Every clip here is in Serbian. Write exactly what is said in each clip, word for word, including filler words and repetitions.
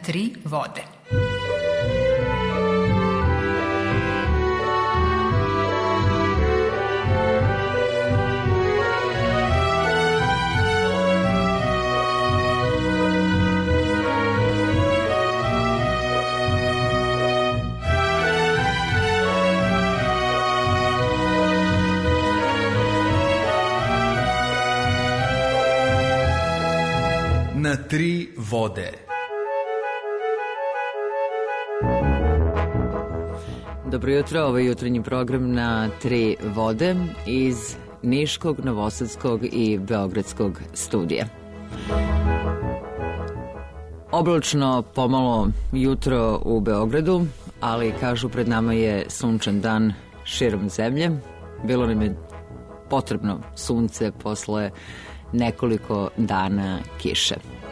tri vode. Na tri vode. Dobro jutro, ovo je jutarnji program na tri vode iz Niškog, Novosadskog i Beogradskog studija. Oblačno pomalo jutro u Beogradu, ali kažu pred nama je sunčan dan širom zemlje. Bilo nam je potrebno sunce posle nekoliko dana kiše.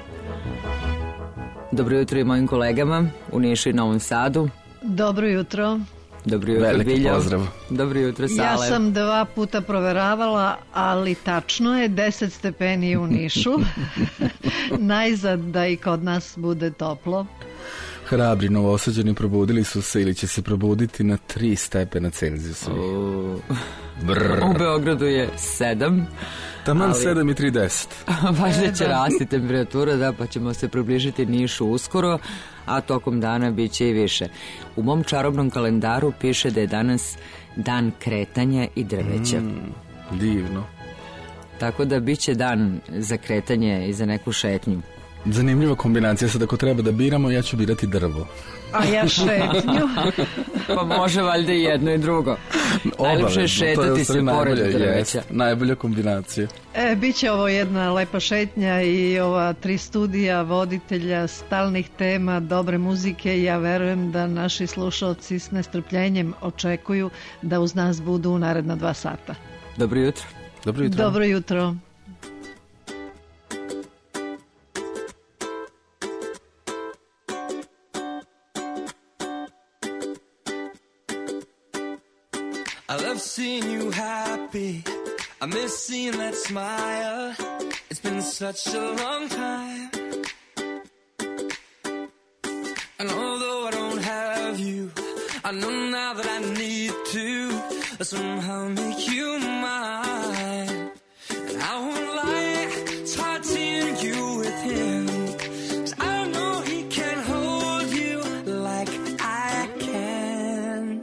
Dobro jutro i mojim kolegama u Nišu i Novom Sadu. Dobro jutro. Dobro jutro, veliki Biljo. Pozdrav. Dobro jutro, Sale. Ja sam dva puta proveravala, ali tačno je deset stepeni u Nišu. Najzad da i kod nas bude toplo. Hrabri Novosađani probudili su se ili će se probuditi na tri stepena Celzijusa. U... u Beogradu je sedam. Taman ali... sedam i tri deset. Važda će rasti temperatura, da, pa ćemo se približiti Nišu uskoro, a tokom dana bit će i više. U mom čarobnom kalendaru piše da je danas dan kretanja i drveća. Mm, divno. Tako da bit će dan za kretanje i za neku šetnju. Zanimljiva kombinacija, sad ako treba da biramo, ja ću birati drvo. A ja šetnju. Pa može valjda i jedno i drugo. Najlepše je šetati se pored drveća. Najbolja kombinacija. E, biće ovo jedna lepa šetnja i ova tri studija voditelja stalnih tema, dobre muzike. Ja verujem da naši slušalci s nestrpljenjem očekuju da uz nas budu u naredna dva sata. Dobro jutro. Dobro jutro. Dobro jutro. I love seeing you happy. I miss seeing that smile. It's been such a long time. And although I don't have you, I know now that I need to somehow make you mine. And I won't lie, it's hard seeing you with him. 'Cause I know he can hold you like I can.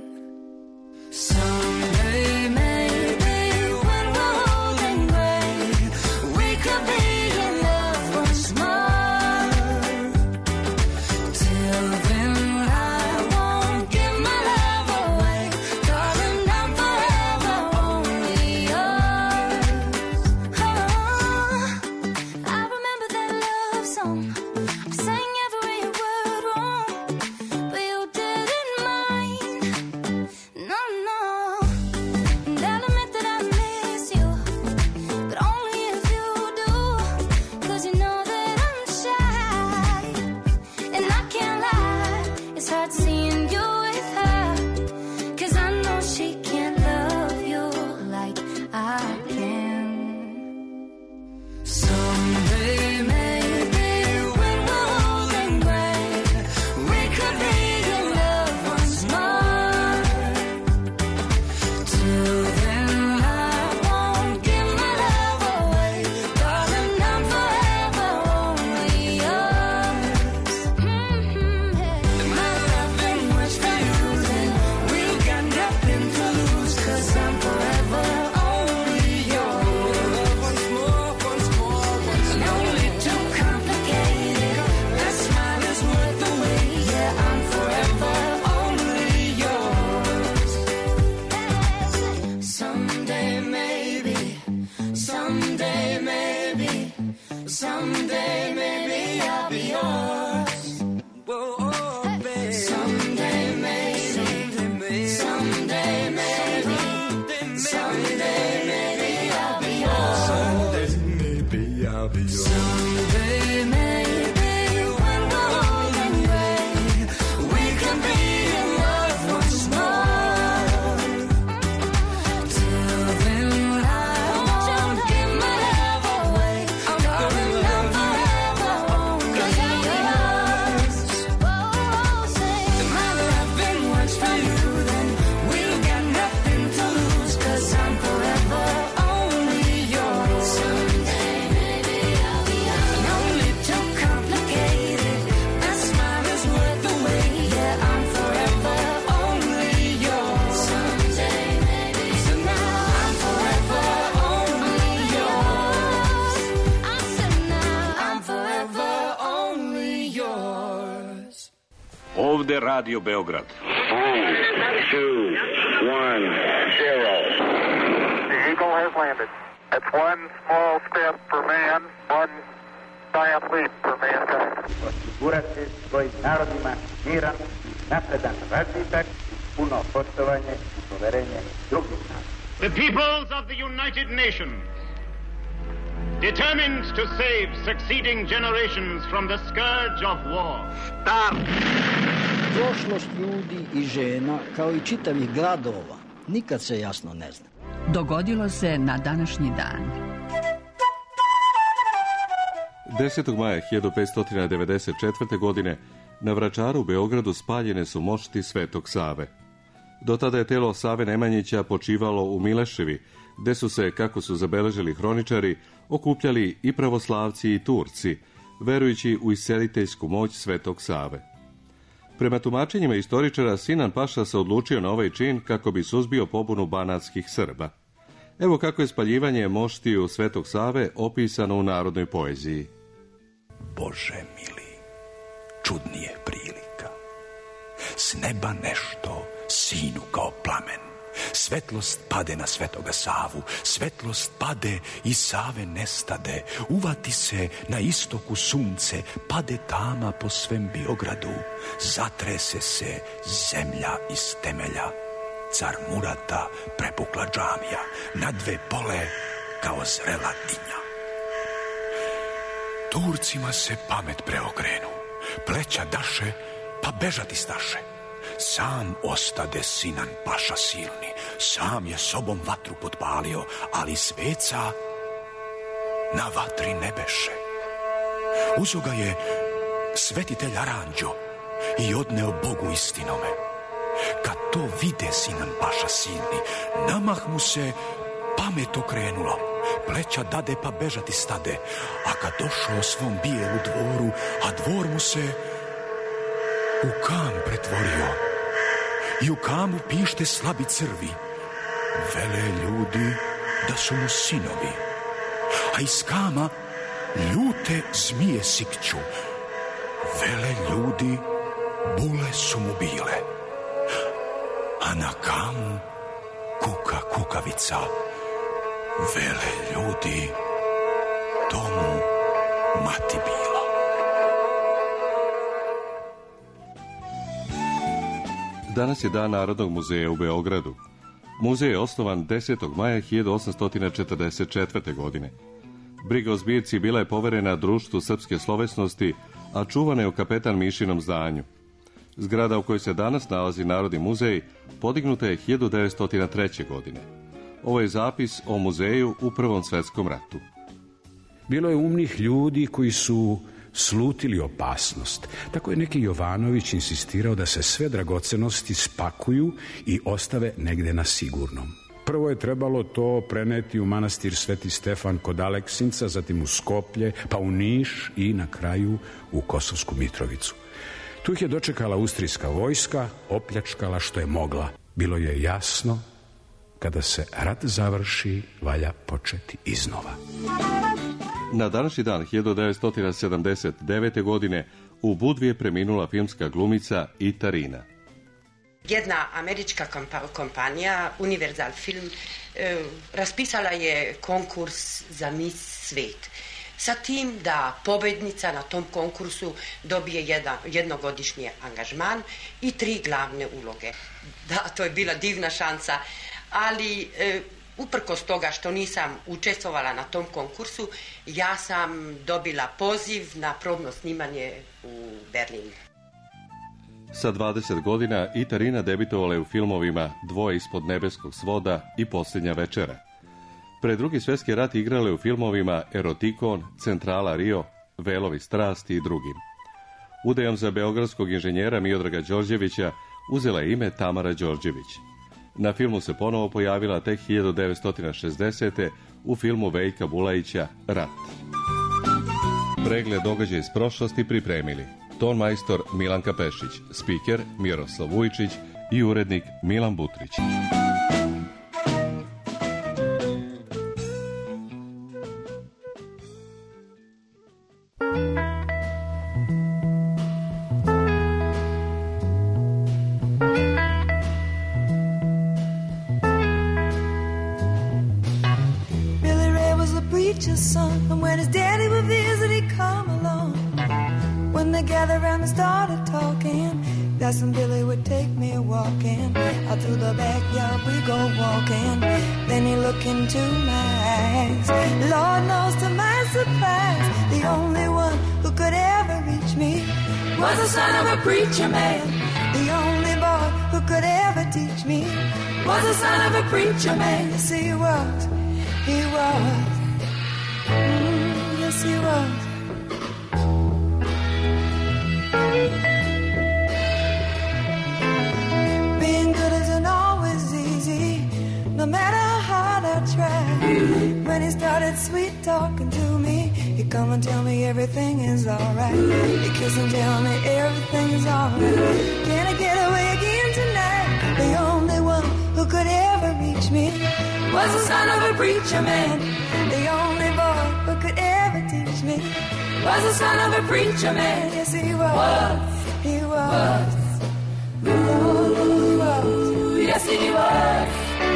Someday, maybe, when we're old and gray, we could be in love once more. Till then, I won't give my love away, darling, I'm forever only yours. Oh, I remember that love song. I sang every word wrong, but you didn't mind. No, no. And I'll admit that I miss you, but only if you do. 'Cause you know that I'm shy, and I can't lie. It's hard seeing you with her, 'cause I know she can't love you like I can. Someday, maybe, when we're old and gray, we could be in love once more. Till then, I won't give my love away, darling, I'm forever only yours. Mm-hmm, yeah. And my love ain't much for you, then we've got nothing to lose, 'cause I'm forever only yours. Once more, once more, once more. Only too complicated. That smile is worth the wait. Yeah, I'm forever only yours. Someday, maybe, someday, maybe, someday, maybe I'll be yours. Whoa, oh, baby. Someday, maybe, someday, maybe, someday, maybe I'll be yours. Someday, maybe I'll be yours. Someday, maybe, when we're old and gray, we can be in love once more. Till then, I won't give my love away, darling, I'm forever only yours. ovde Radio Beograd. Three, two, one, zero. The Eagle has landed. It's one small step for man, one giant leap for mankind. Osigurati svojim narodima miran, napredan razvitak, puno poštovanje i poverenje drugih naroda. The peoples of the United Nations, determined to save succeeding generations from the scourge of war. Start! Prošlost ljudi i žena, kao i čitavih gradova, nikad se jasno ne zna. Dogodilo se na današnji dan. desetog maja hiljadu petsto devedeset četvrte. godine na Vračaru u Beogradu spaljene su mošti Svetog Save. Do tada je telo Save Nemanjića počivalo u Mileševi, gde su se, kako su zabeležili hroničari, okupljali i pravoslavci i Turci, verujući u isceliteljsku moć Svetog Save. Prema tumačenjima istoričara, Sinan Paša se odlučio na ovaj čin kako bi suzbio pobunu banatskih Srba. Evo kako je spaljivanje moštiju Svetog Save opisano u narodnoj poeziji. Bože mili, čudnije prilika. S neba nešto sinu kao plamen. Svetlost pade na Svetoga Savu, svetlost pade i Save nestade. Uvati se na istoku sunce, pade tama po svem Biogradu. Zatrese se zemlja iz temelja. Car Murata prepukla džamija, na dve pole kao zrela dinja. Turcima se pamet preokrenu, pleća daše, pa bežati staše. Sam ostade Sinan Paša silni, sam je sobom vatru potpalio, ali sveca na vatri ne beše. Uzo ga je svetitelj Aranđo i odneo Bogu istinome. Kad to vide Sinan Paša silni, namah mu se pamet okrenulo, pleća dade pa bežati stade, a kad došao svom bijelu dvoru, a dvor mu se u kam pretvorio, i u kamu pište slabi crvi, vele ljudi da su mu sinovi, a iz kama ljute zmije sikću, vele ljudi bule su mu bile, a na kamu kuka kukavica, vele ljudi to mu mati bila. Danas je Dan Narodnog muzeja u Beogradu. Muzej je osnovan desetog maja hiljadu osamsto četrdeset četvrte. godine. Briga o zbirci bila je poverena Društvu srpske slovesnosti, a čuvana je u kapetan Mišinom zdanju. Zgrada u kojoj se danas nalazi Narodni muzej podignuta je hiljadu devetsto treće. godine. Ovo je zapis o muzeju u Prvom svetskom ratu. Bilo je umnih ljudi koji su slutili opasnost. Tako je neki Jovanović insistirao da se sve dragocenosti spakuju i ostave negde na sigurnom. Prvo je trebalo to preneti u manastir Sveti Stefan kod Aleksinca, zatim u Skoplje, pa u Niš i na kraju u Kosovsku Mitrovicu. Tu ih je dočekala austrijska vojska, opljačkala što je mogla. Bilo je jasno, kada se rat završi, valja početi iznova. Na današnji dan hiljadu devetsto sedamdeset devete. godine u Budvi je preminula filmska glumica Ita Rina. Jedna američka kompanija, Universal Film, eh, raspisala je konkurs za Miss Svet. Sa tim da pobednica na tom konkursu dobije jedan, jednogodišnji angažman i tri glavne uloge. Da, to je bila divna šansa, ali eh, uprkos toga što nisam učestvovala na tom konkursu, ja sam dobila poziv na probno snimanje u Berlinu. Sa dvadeset godina Ita Rina debitovala je u filmovima Dvoje ispod nebeskog svoda i Posljednja večera. Pred Drugi svjetski rat igrala je u filmovima Erotikon, Centrala Rio, Velovi strasti i drugim. Udajom za beogradskog inženjera Miodraga Đorđevića uzela je ime Tamara Đorđević. Na filmu se ponovo pojavila tek hiljadu devetsto šezdesete. u filmu Veljka Bulajića Rat. Pregled događaja iz prošlosti pripremili ton majstor Milanka Pešić, spiker Miroslav Vujčić i urednik Milan Butrić. preacher's son. And when his daddy would visit, he'd come along. When they gathered around and started talking, that's when Billy would take me walking. Out through the backyard we go walking. Then he looked into my eyes. Lord knows to my surprise, the only one who could ever reach me was the son of a preacher man. The only boy who could ever teach me was the son of a preacher man. Yes, he was. He was. Mm, yes, he was. Being good isn't always easy, no matter how hard I try. When he started sweet talking to me, he'd come and tell me everything is alright. He'd kiss and tell me everything is alright. Can I get away again tonight? The only one who could ever reach me was the son of a preacher man. The only boy who could ever teach me was the son of a preacher man. Yes, he was. was. He was. was. Ooh, he was. Yes, he was.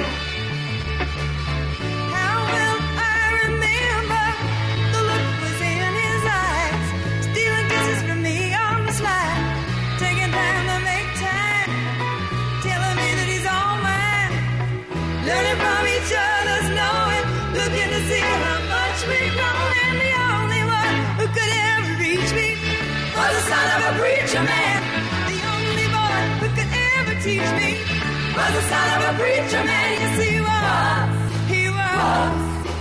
How will I remember the look was in his eyes, stealing kisses from me on the slide, taking time to make time, telling me that he's all mine, learning from each other's knowing, looking to see how much we've grown. And the only one who could ever reach me was the son of a preacher man. The only boy who could ever teach me was the son of a preacher man. Yes, he was. He was.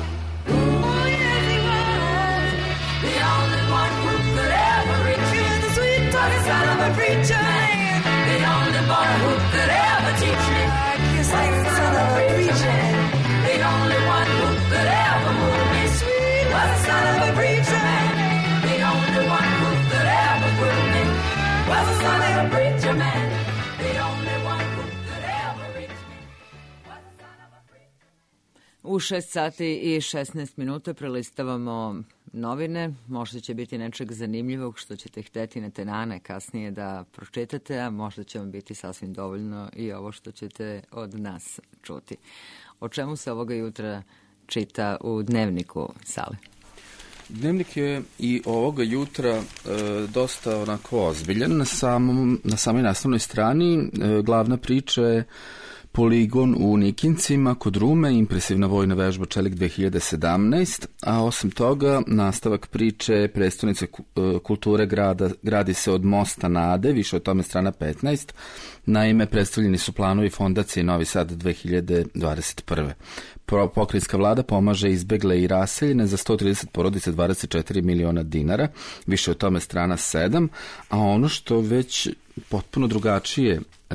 Oh, yes, he was. The only one who could ever reach me was the sweet talking son of a preacher man. The only boy who could ever teach me was the son of a preacher man. The only one who could ever move me sweet was the son of a preacher man. The only one who could ever prove me was the son of a preacher man. The only one who could ever reach me was the son of a preacher man. U šest sati i šesnaest minuta prelistavamo novine. Možda će biti nečeg zanimljivog što ćete hteti na tenane kasnije da pročitate, a možda će vam biti sasvim dovoljno i ovo što ćete od nas čuti. O čemu se ovoga jutra čita u dnevniku, Sale? Dnevnik je i ovoga jutra e, dosta onako ozbiljan. Na, samom, na samoj naslovnoj strani e, glavna priča je poligon u Nikincima kod Rume, impresivna vojna vežba Čelik dve hiljade sedamnaest, a osim toga nastavak priče prestonice kulture grada gradi se od Mosta Nade, više o tome strana petnaest. Naime, predstavljeni su planovi fondacije Novi Sad dve hiljade dvadeset prve. Pokrajinska vlada pomaže izbegle i raseljene za sto trideset porodica, dvadeset četiri miliona dinara, više o tome strana sedam, a ono što već potpuno drugačije e,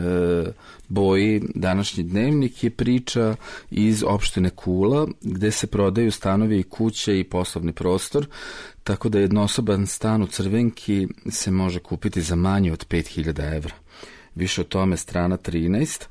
boji današnji dnevnik je priča iz opštine Kula, gde se prodaju stanovi i kuće i poslovni prostor, tako da jednosoban stan u Crvenki se može kupiti za manje od pet hiljada evra. Više o tome strana trinaest.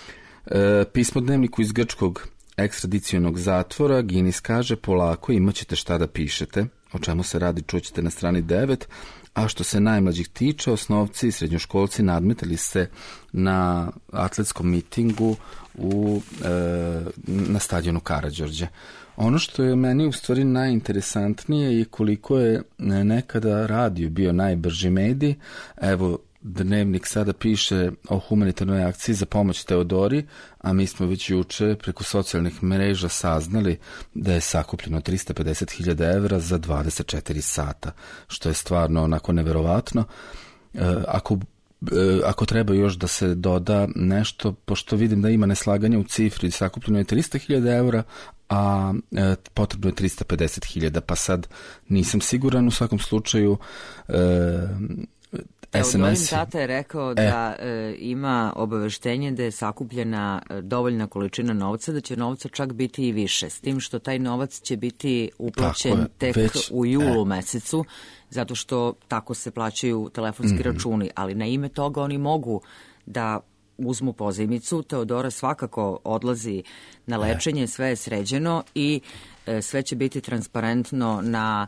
E, pismo dnevniku iz grčkog ekstradicionog zatvora, Ginis kaže: polako, imat ćete šta da pišete. O čemu se radi čućete na strani devet. A što se najmlađih tiče, osnovci i srednjoškolci nadmetali se na atletskom mitingu u, e, na stadionu Karađorđe. Ono što je meni u stvari najinteresantnije je koliko je nekada radio bio najbrži medij. Evo, dnevnik sada piše o humanitarnoj akciji za pomoć Teodori, a mi smo već juče preko socijalnih mreža saznali da je sakupljeno trista pedeset hiljada evra za dvadeset četiri sata, što je stvarno onako neverovatno. E, ako, e, ako treba još da se doda nešto, pošto vidim da ima neslaganja u cifri, sakupljeno je trista hiljada evra, a e, potrebno je trista pedeset hiljada, pa sad nisam siguran. U svakom slučaju e, Teodorin tata je rekao da e, ima obaveštenje da je sakupljena dovoljna količina novca, da će novca čak biti i više, s tim što taj novac će biti uplaćen je, tek već, u julu e. mesecu, zato što tako se plaćaju telefonski mm-hmm. računi, ali na ime toga oni mogu da uzmu pozajmicu. Teodora svakako odlazi na lečenje, sve je sređeno i e, sve će biti transparentno na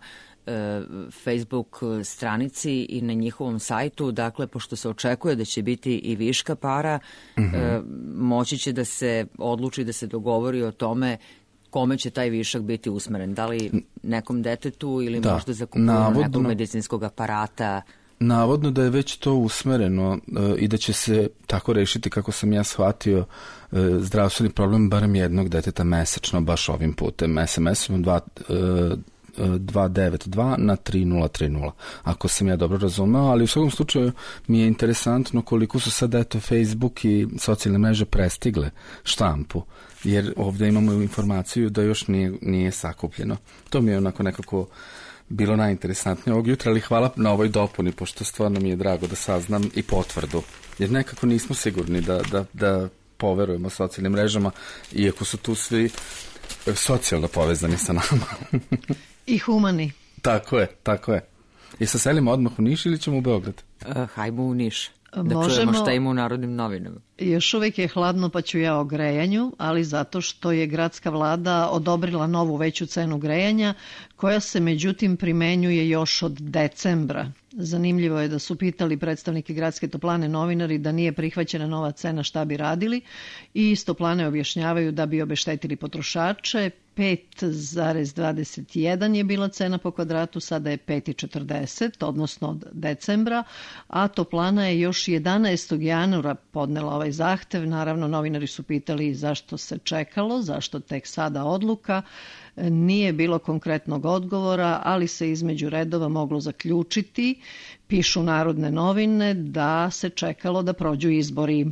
Facebook stranici i na njihovom sajtu. Dakle, pošto se očekuje da će biti i viška para, mm-hmm. moći će da se odluči, da se dogovori o tome kome će taj višak biti usmeren? Da li nekom detetu ili Da, možda za kupovinu navodno- nekog medicinskog aparata? Navodno da je već to usmereno e, i da će se tako rešiti, kako sam ja shvatio, e, zdravstveni problem barem jednog deteta mesečno, baš ovim putem, es em esom dva, e, dva devet dva na tri nula tri nula, ako sam ja dobro razumeo, ali u svakom slučaju mi je interesantno koliko su sad eto Facebook i socijalne mreže prestigle štampu, jer ovdje imamo informaciju da još nije, nije sakupljeno. To mi je onako nekako bilo najinteresantnije ovog jutra, ali hvala na ovoj dopuni, pošto stvarno mi je drago da saznam i potvrdu, jer nekako nismo sigurni da, da, da poverujemo socijalnim mrežama, iako su tu svi socijalno povezani sa nama. I humani. Tako je, tako je. I sa selimo odmah u Niš ili ćemo u Beograd? Uh, hajmo u Niš, da Možemo- čujemo šta ima u Narodnim novinama. Još uvijek je hladno pa ću ja o grejanju, ali zato što je gradska vlada odobrila novu veću cenu grejanja, koja se međutim primenjuje još od decembra. Zanimljivo je da su pitali predstavnike gradske toplane novinari da nije prihvaćena nova cena šta bi radili i iz toplane objašnjavaju da bi obeštetili potrošače. pet zarez dvadeset jedan je bila cena po kvadratu, sada je pet zarez četrdeset, odnosno od decembra, a toplana je još jedanaestog januara podnela ovaj zahtev. Naravno, novinari su pitali zašto se čekalo, zašto tek sada odluka. Nije bilo konkretnog odgovora, ali se između redova moglo zaključiti, pišu Narodne novine, da se čekalo da prođu izbori.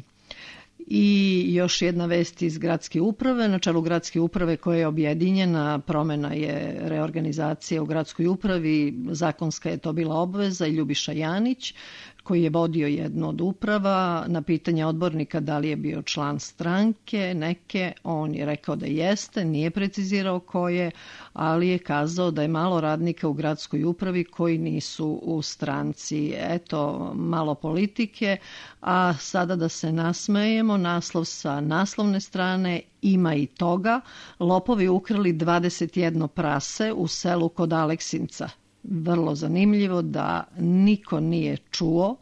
I još jedna vest iz gradske uprave. Na čelu gradske uprave koja je objedinjena, promena je reorganizacija u gradskoj upravi, zakonska je to bila obveza, i Ljubiša Janić, koji je vodio jednu od uprava, na pitanje odbornika da li je bio član stranke neke, on je rekao da jeste, nije precizirao koje, ali je kazao da je malo radnika u gradskoj upravi koji nisu u stranci. Eto, malo politike, a sada da se nasmejemo, naslov sa naslovne strane, ima i toga, lopovi ukrali dvadeset jedno prase u selu kod Aleksinca. Vrlo zanimljivo da niko nije čuo,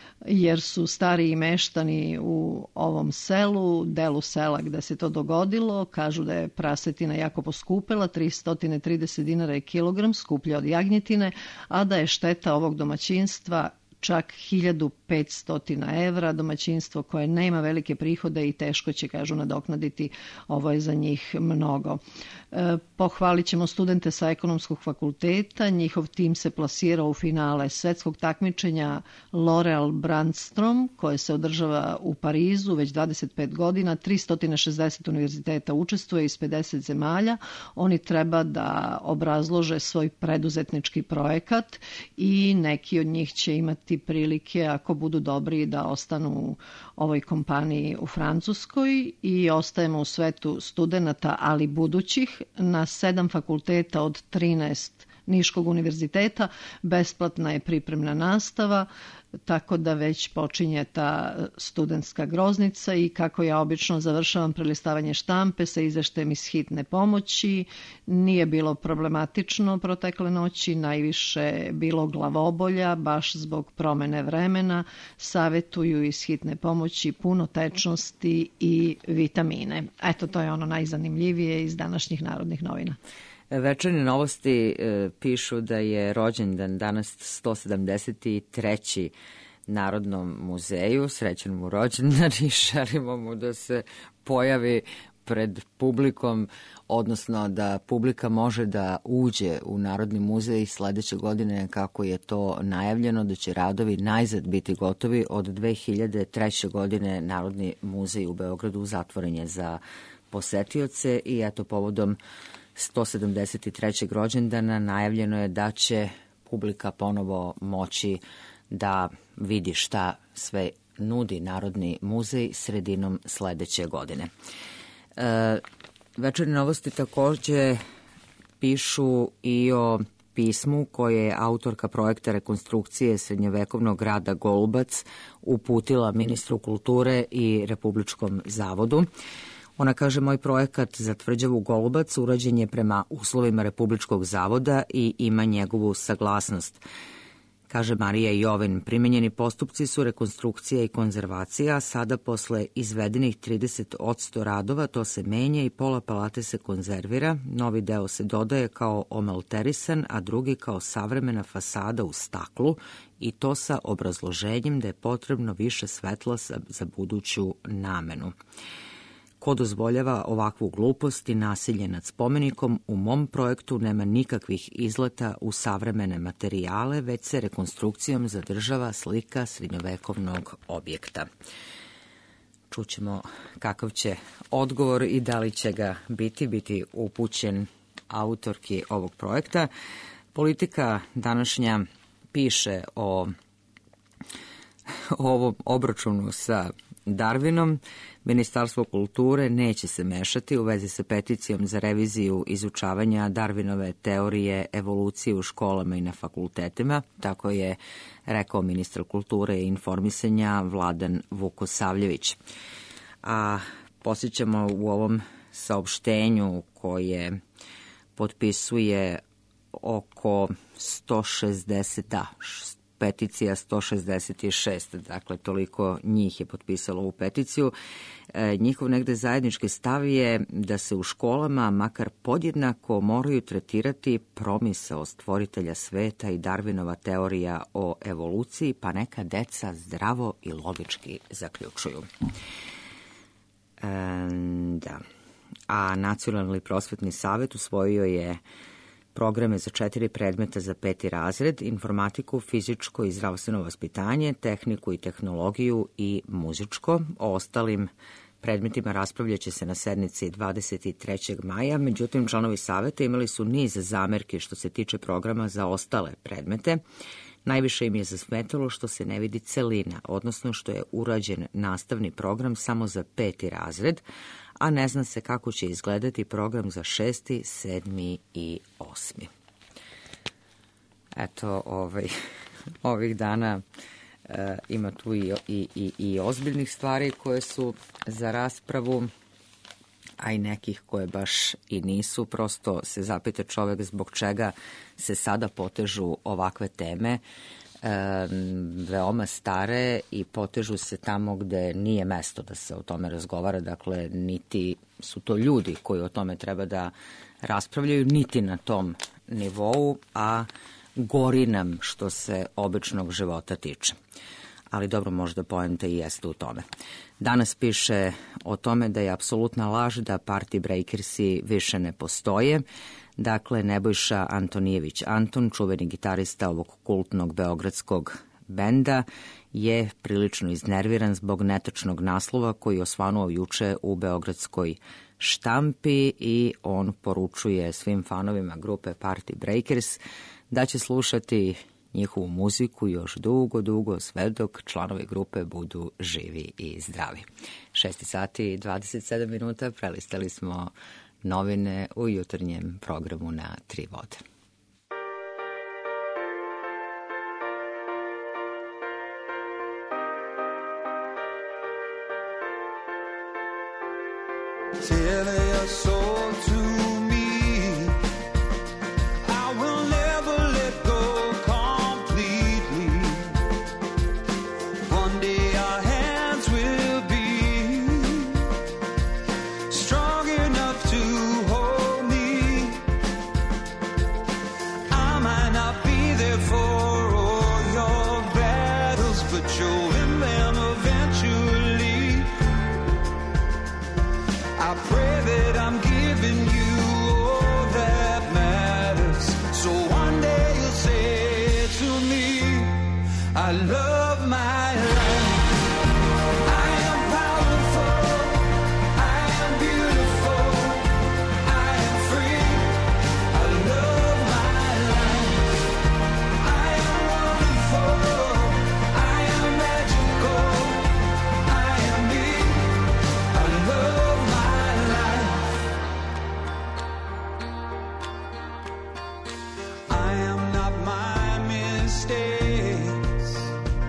jer su stariji meštani u ovom selu, delu sela gde se to dogodilo, kažu da je prasetina jako poskupela, tristo trideset dinara je kilogram, skuplja od jagnjetine, a da je šteta ovog domaćinstva čak hiljadu petsto evra, domaćinstvo koje nema velike prihode i teško će, kažu, nadoknaditi, ovo je za njih mnogo. E, pohvalit ćemo studente sa ekonomskog fakulteta, njihov tim se plasirao u finale svetskog takmičenja L'Oreal Brandstrom, koje se održava u Parizu već dvadeset pet godina, tristo šezdeset univerziteta učestvuje iz pedeset zemalja, oni treba da obrazlože svoj preduzetnički projekat i neki od njih će imati prilike, ako budu dobri, da ostanu u ovoj kompaniji u Francuskoj. I ostajemo u svetu studenata, ali budućih, na sedam fakulteta od trinaest Niškog univerziteta besplatna je pripremna nastava, tako da već počinje ta studentska groznica i kako ja obično završavam prelistavanje štampe sa izveštajem iz hitne pomoći. Nije bilo problematično protekle noći, najviše bilo glavobolja, baš zbog promene vremena. Savetuju iz hitne pomoći puno tečnosti i vitamine. Eto, to je ono najzanimljivije iz današnjih Narodnih novina. Večernje novosti e, pišu da je rođendan danas sto sedamdeset treći Narodnom muzeju. Srećan mu rođendan i želimo mu da se pojavi pred publikom, odnosno da publika može da uđe u Narodni muzej sledeće godine, kako je to najavljeno, da će radovi najzad biti gotovi. Od dve hiljade treće. godine Narodni muzej u Beogradu zatvoren je za posetioce i eto, povodom sto sedamdeset trećeg rođendana najavljeno je da će publika ponovo moći da vidi šta sve nudi Narodni muzej sredinom sledeće godine. E, večernje novosti takođe pišu i o pismu koje je autorka projekta rekonstrukcije srednjevekovnog grada Golubac uputila ministru kulture i Republičkom zavodu. Ona kaže, moj projekat za tvrđavu Golubac urađen je prema uslovima Republičkog zavoda i ima njegovu saglasnost. Kaže Marija Jovin, primenjeni postupci su rekonstrukcija i konzervacija, a sada posle izvedenih trideset odsto radova to se menja i pola palate se konzervira, novi deo se dodaje kao omalterisan, a drugi kao savremena fasada u staklu i to sa obrazloženjem da je potrebno više svetla za buduću namenu. Ko dozvoljava ovakvu glupost i nasilje nad spomenikom, u mom projektu nema nikakvih izleta u savremene materijale, već se rekonstrukcijom zadržava slika srednjovekovnog objekta. Čućemo kakav će odgovor i da li će ga biti, biti upućen autorki ovog projekta. Politika današnja piše o, o ovom obračunu sa Darwinom. Ministarstvo kulture neće se mešati u vezi sa peticijom za reviziju izučavanja Darwinove teorije evolucije u školama i na fakultetima, tako je rekao ministar kulture i informisanja Vladan Vukosavljević. A posjećamo u ovom saopštenju koje potpisuje oko sto šezdeset, da, peticija sto šezdeset šest, dakle toliko njih je potpisalo ovu peticiju. E, njihov negde zajednički stav je da se u školama makar podjednako moraju tretirati promisao stvoritelja sveta i Darwinova teorija o evoluciji, pa neka deca zdravo i logički zaključuju. E, da. A Nacionalni prosvetni savet usvojio je programe za četiri predmeta za peti razred, informatiku, fizičko i zdravstveno vaspitanje, tehniku i tehnologiju i muzičko. O ostalim predmetima raspravljaće se na sednici dvadeset trećeg maja, međutim članovi saveta imali su niz zamerki što se tiče programa za ostale predmete. Najviše im je zasmetalo što se ne vidi celina, odnosno što je urađen nastavni program samo za peti razred, a ne zna se kako će izgledati program za šesti, sedmi i osmi. Eto, ovaj, ovih dana e, ima tu i, i, i, i ozbiljnih stvari koje su za raspravu, a i nekih koje baš i nisu. Prosto se zapita čovek zbog čega se sada potežu ovakve teme, e, veoma stare i potežu se tamo gde nije mesto da se o tome razgovara, dakle niti su to ljudi koji o tome treba da raspravljaju, niti na tom nivou, a gori nam što se običnog života tiče. Ali dobro, možda poenta i jeste u tome. Danas piše o tome da je apsolutna laž da Party Breakersi više ne postoje. Dakle, Nebojša Antonijević Anton, čuveni gitarista ovog kultnog beogradskog benda, je prilično iznerviran zbog netačnog naslova koji je osvanuo juče u beogradskoj štampi i on poručuje svim fanovima grupe Party Breakers da će slušati njihovu muziku još dugo, dugo, sve dok članovi grupe budu živi i zdravi. šest sati i dvadeset sedam minuta prelistali smo novine u jutarnjem programu na Tri vode. Tell your soul to me, I will never let go completely. One day our hands will be strong enough to hold me. I might not be there for all your battles, but you'll win them eventually. I pray that I'm giving you all that matters. So one day you'll say to me, I love my life. I am powerful. I am beautiful. I am free. I love my life. I am wonderful. I am magical. I am me. I love my life. I am not my mistakes.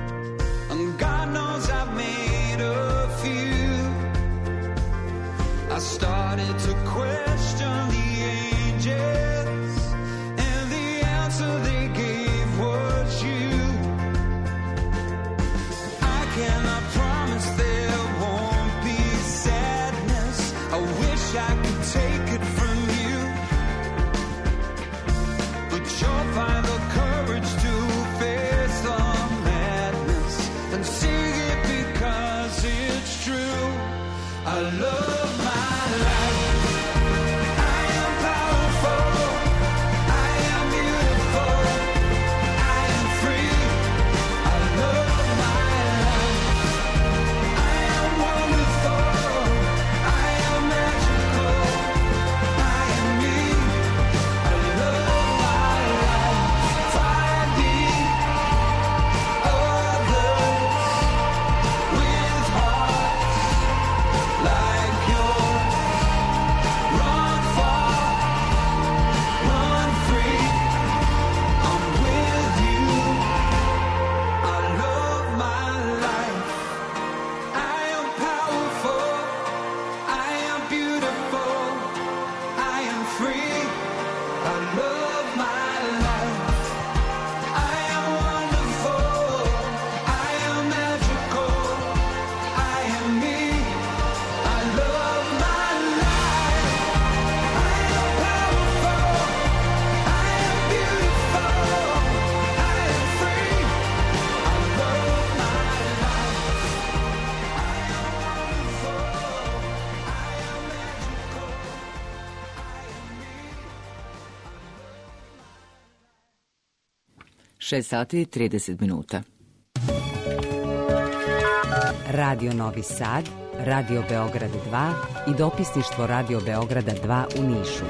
šest sati i trideset minuta. Radio Novi Sad, Radio Beograd dva i dopisništvo Radio Beograda dva u Nišu.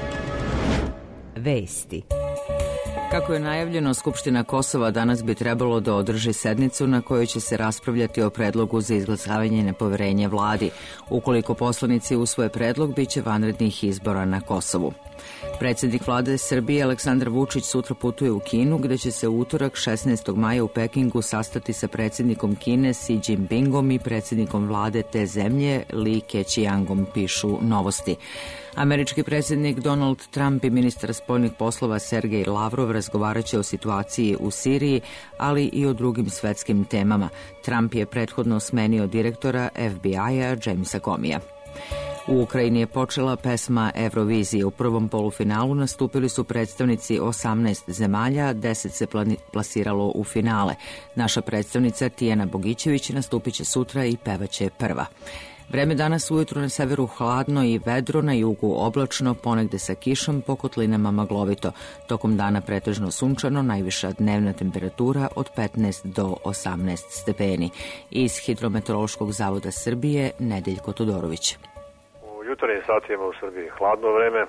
Vesti. Kako je najavljeno, Skupština Kosova danas bi trebalo da održi sednicu na kojoj će se raspravljati o predlogu za izglasavanje nepoverenja vladi. Ukoliko poslanici usvoje predlog, bit će vanrednih izbora na Kosovu. Predsjednik vlade Srbije Aleksandar Vučić sutra putuje u Kinu, gde će se u utorak šesnaestog maja u Pekingu sastati sa predsjednikom Kine Xi Jinpingom i predsjednikom vlade te zemlje Li Keqiangom, pišu Novosti. Američki predsjednik Donald Trump i ministar spoljnih poslova Sergej Lavrov razgovarat će o situaciji u Siriji, ali i o drugim svetskim temama. Trump je prethodno smenio direktora F B I-a Jamesa Comija. U Ukrajini je počela pesma Eurovizije. U prvom polufinalu nastupili su predstavnici osamnaest zemalja, deset se plasiralo u finale. Naša predstavnica Tijana Bogićević nastupit će sutra i pevaće prva. Vreme danas ujutru na severu hladno i vedro, na jugu oblačno, ponegde sa kišom, po kotlinama maglovito. Tokom dana pretežno sunčano, najviša dnevna temperatura od petnaest do osamnaest stepeni. Iz Hidrometeorološkog zavoda Srbije, Nedeljko Todorović. U jutarnjim satima u Srbiji hladno vreme,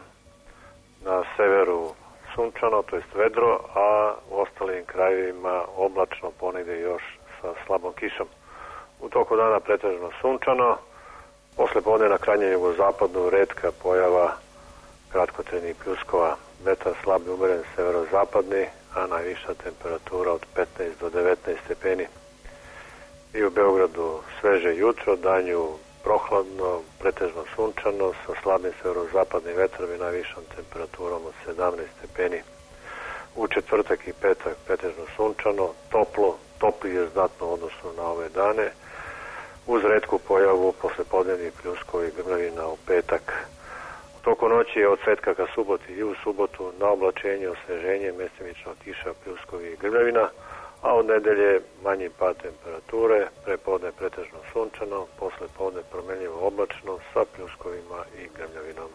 na severu sunčano, to jest vedro, a u ostalim krajevima oblačno, ponegde još sa slabom kišom. U toku dana pretežno sunčano, posle podne na krajnjem jugozapadu retka pojava kratkotrajnih pljuskova, vetar slab i umeren severozapadni, a najviša temperatura od petnaest do devetnaest stepeni. I u Beogradu sveže jutro, danju prohladno, pretežno sunčano, sa slabim severozapadnim vetrom i najvišom temperaturom od sedamnaest stepeni. U četvrtak i petak pretežno sunčano, toplo, toplije znatno odnosno na ove dane, uz retku pojavu poslepodnevnih pljuskova i grmljavina u petak. U toku noći je od svetka ka suboti i u subotu na oblačenje, osveženje, mestimično kiša, pljuskovi i grmljavina, a od nedelje manji pad temperature, prepodne pretežno sunčano, poslepodne promenljivo oblačno sa pljuskovima i grmljavinom.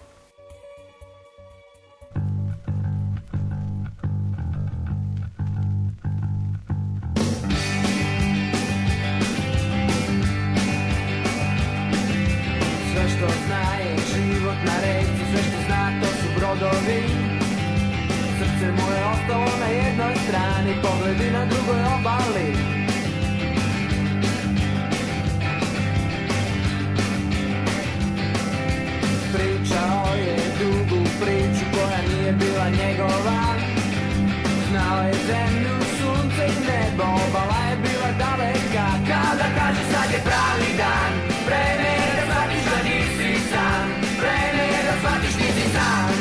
Sve što zna je život na reci, sve što zna to su brodovi. Srce mu je ostalo na jednoj strani, pogledi na drugoj obali. Pričao je dugu priču koja nije bila njegova. Znao je zemlju, sunce i nebo, obala je bila daleka. Kada kaže sad je pravi dan, vreme je da shvatiš da nisi sam, vreme je da shvatiš nisi sam.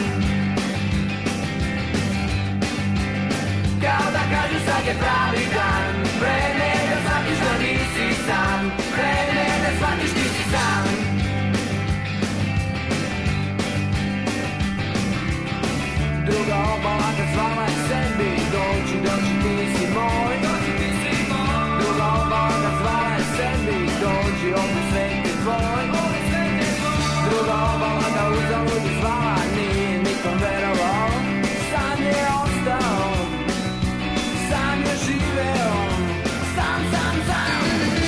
Kada kaže sad je pravi dan, vreme je da shvatiš da nisi sam, vreme je da shvatiš nisi sam. Druga obala kad zvala je sebi, dođi, dođi, ti si moj, dođi, ti si moj. Druga obala kad zvala je sebi, dođi, ovdje svet je tvoj, ovdje svet je tvoj. Druga obala kad uzalud je zvala, nije nikom verovao, sam je ostao, sam je živeo, sam, sam, sam.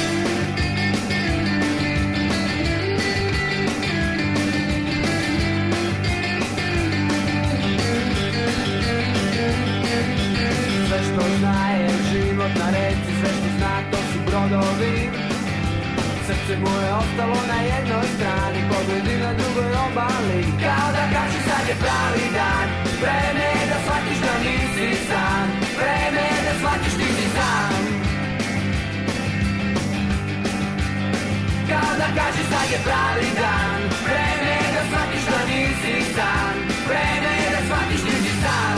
Sve što zna je život na reci, sve što zna to su brodovi. Srce mu je ostalo na jednoj strani, pogledi na drugoj obali. Kao da kaže sad je pravi dan, vreme je da shvatiš da nisi sam, vreme je da shvatiš nisi sam. Kao da kaže sad je pravi dan, vreme je da shvatiš da nisi sam, vreme je da shvatiš nisi sam.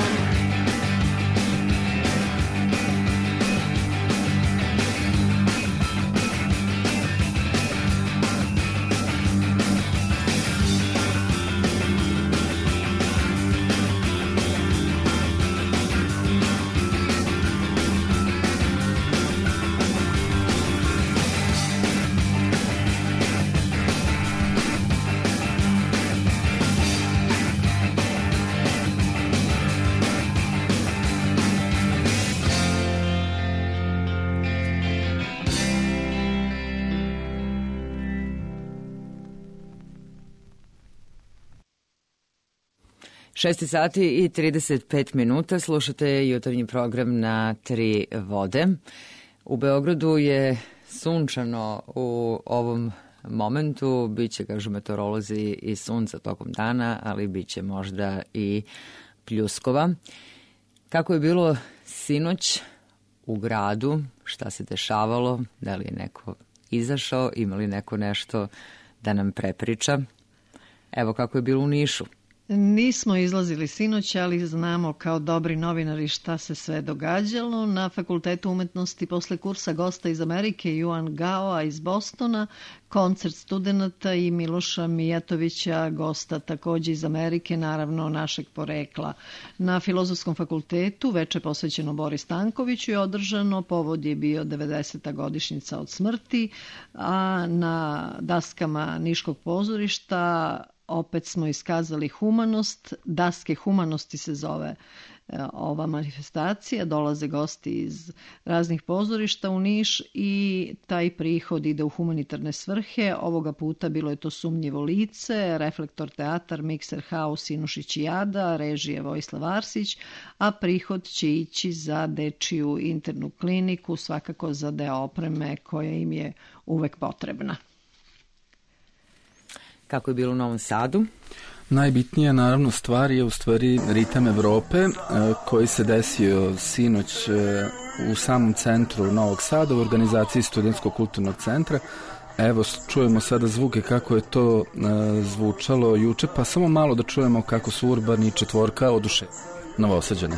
šest sati i trideset pet minuta, slušate jutarnji program na Tri vode. U Beogradu je sunčano u ovom momentu, bit će, kažu meteorolozi, i sunca tokom dana, ali bit će možda i pljuskova. Kako je bilo sinoć u gradu, šta se dešavalo, da li je neko izašao, ima li neko nešto da nam prepriča? Evo kako je bilo u Nišu. Nismo izlazili sinoć, ali znamo kao dobri novinari šta se sve događalo. Na Fakultetu umetnosti posle kursa gosta iz Amerike Juan Gaoa iz Bostona, koncert studenata i Miloša Mijatovića, gosta takođe iz Amerike, naravno našeg porekla. Na Filozofskom fakultetu veče posvećeno Boris Stankoviću je održano, povod je bio devedeseta godišnjica od smrti, a na daskama Niškog pozorišta opet smo iskazali humanost. Daske humanosti se zove ova manifestacija. Dolaze gosti iz raznih pozorišta u Niš i taj prihod ide u humanitarne svrhe. Ovoga puta bilo je to Sumnjivo lice, Reflektor teatar, Mikser Haus, Sinušić i Jada, režije Vojislav Arsić, a prihod će ići za dečiju internu kliniku, svakako za deo opreme koja im je uvek potrebna. Kako je bilo u Novom Sadu? Najbitnija naravno stvar je u stvari Ritam Evrope koji se desio sinoć u samom centru Novog Sada u organizaciji Studentskog kulturnog centra. Evo čujemo sada zvuke kako je to zvučalo juče, pa samo malo da čujemo kako su Urbani četvorka oduše Novosađane.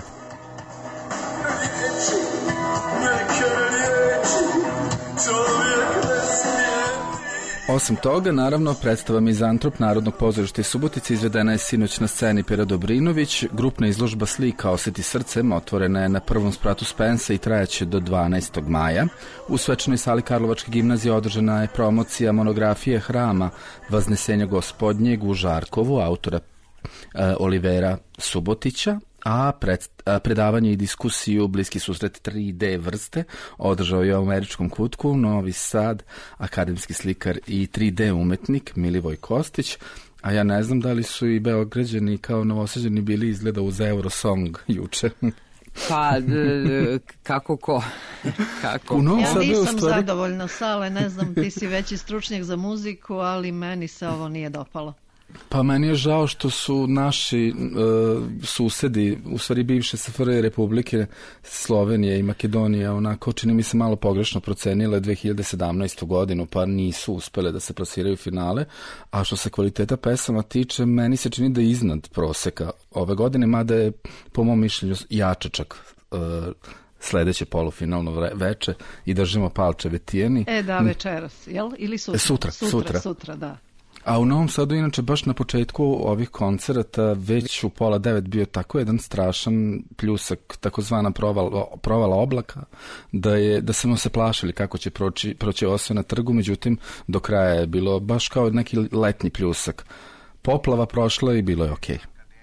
Osim toga, naravno, predstava Mizantrop Narodnog pozorišta iz Subotice izvedena je sinoć na sceni Pera Dobrinović. Grupna izložba slika Oseti srcem otvorena je na prvom spratu Spensa i trajaće do dvanaestog maja. U svečanoj sali Karlovačke gimnazije održana je promocija monografije Hrama Vaznesenja Gospodnjeg u Žarkovu, autora e, Olivera Subotića, a pred, a predavanje i diskusiju Bliski susret tri D vrste održao je u Američkom kutku Novi Sad akademski slikar i tri D umetnik Milivoj Kostić, a ja ne znam da li su i Beograđani kao Novosađani bili izgleda uz Eurosong juče. Pa, d, kako ko? Kako? Ja nisam stvari... zadovoljna sale, ne znam, ti si veći stručnjak za muziku, ali meni se ovo nije dopalo. Pa meni je žao što su naši uh, susedi, u stvari bivše S F R J republike Slovenije i Makedonija, onako čini mi se malo pogrešno procenile dve hiljade sedamnaestu godinu, pa nisu uspele da se plasiraju finale, a što se kvaliteta pesama tiče, meni se čini da je iznad proseka ove godine, mada je po mom mišljenju jače čak uh, sledeće polufinalno veče i držimo palčeve tijeni. E da, večeras, jel? Ili sutra? Sutra, sutra. Sutra, sutra, da. A u Novom Sadu, inače, baš na početku ovih koncerata, već u pola devet bio tako jedan strašan pljusak, takozvana provala, provala oblaka, da, je, da smo se plašili kako će proći, proći osve na trgu, međutim, do kraja je bilo baš kao neki letnji pljusak. Poplava prošla i bilo je okej.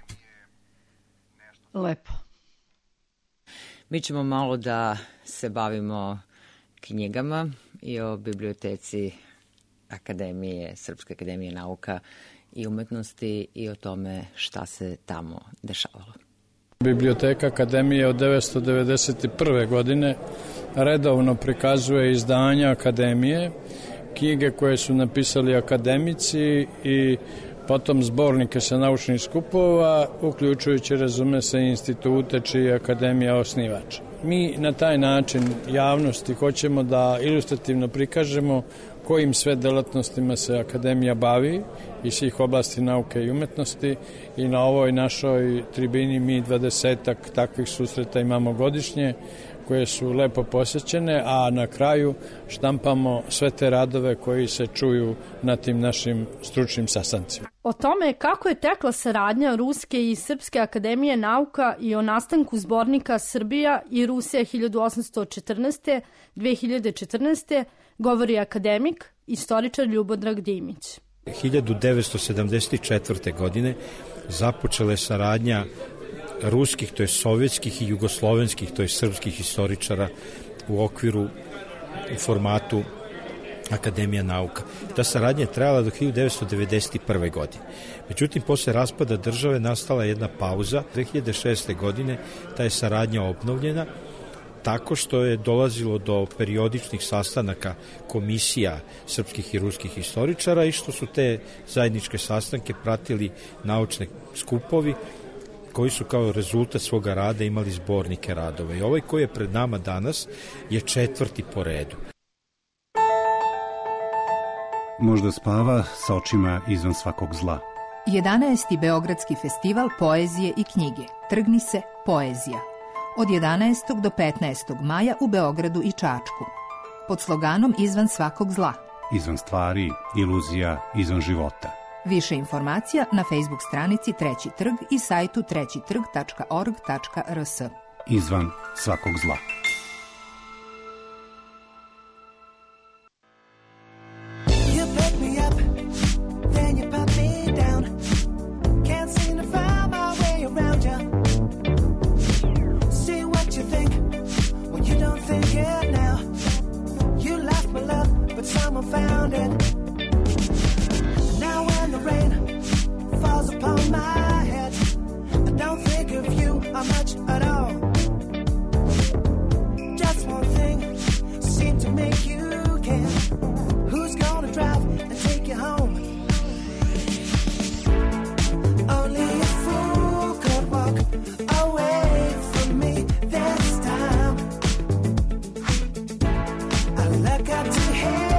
Lepo. Mi ćemo malo da se bavimo knjigama i o biblioteci Akademije, Srpske akademije nauka i umetnosti i o tome šta se tamo dešavalo. Biblioteka Akademije od devetsto devedeset prve. godine redovno prikazuje izdanja Akademije, knjige koje su napisali akademici i potom zbornike sa naučnih skupova, uključujući, razume se, institute čiji je Akademija osnivač. Mi na taj način javnosti hoćemo da ilustrativno prikažemo kojim sve delatnostima se Akademija bavi iz svih oblasti nauke i umetnosti i na ovoj našoj tribini mi dvadesetak takvih susreta imamo godišnje koje su lepo posjećene, a na kraju štampamo sve te radove koji se čuju na tim našim stručnim sastancima. O tome kako je tekla saradnja Ruske i Srpske akademije nauka i o nastanku zbornika Srbija i Rusija hiljadu osamsto četrnaeste do dve hiljade četrnaeste. govori akademik, istoričar Ljubodrag Dimić. hiljadu devetsto sedamdeset četvrte. godine započela je saradnja ruskih, to je sovjetskih i jugoslovenskih, to je srpskih istoričara u okviru, u formatu Akademija nauka. Ta saradnja je trajala do hiljadu devetsto devedeset prve. godine. Međutim, posle raspada države nastala jedna pauza. dve hiljade šeste. godine ta je saradnja obnovljena tako što je dolazilo do periodičnih sastanaka komisija srpskih i ruskih historičara i što su te zajedničke sastanke pratili naučne skupovi koji su kao rezultat svoga rada imali zbornike radova. I ovaj koji je pred nama danas je četvrti po redu. Možda spava sa očima izvan svakog zla. jedanaesti. Beogradski festival poezije i knjige. Trgni se, poezija. Od jedanaestog do petnaestog maja u Beogradu i Čačku. Pod sloganom Izvan svakog zla. Izvan stvari, iluzija, izvan života. Više informacija na Facebook stranici Treći trg i sajtu treći trg tačka org tačka r s. Izvan svakog zla. Found it. Now when the rain falls upon my head, I don't think of you or much at all. Just one thing seemed to make you care. Who's gonna drive and take you home? Only a fool could walk away from me this time. I look up to heaven.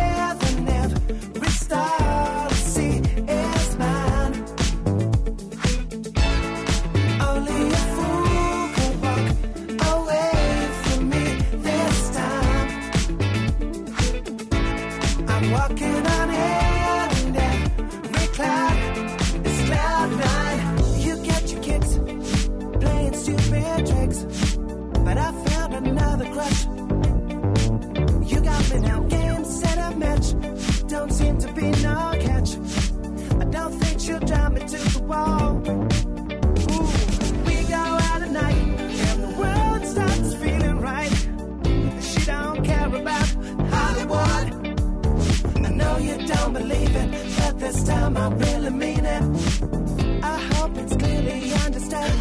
Don't seem to be no catch. I don't think she'll drive me to the wall. Ooh, we go out at night and the world starts feeling right. She don't care about Hollywood. I know you don't believe it, but this time I really mean it. I hope it's clearly understood.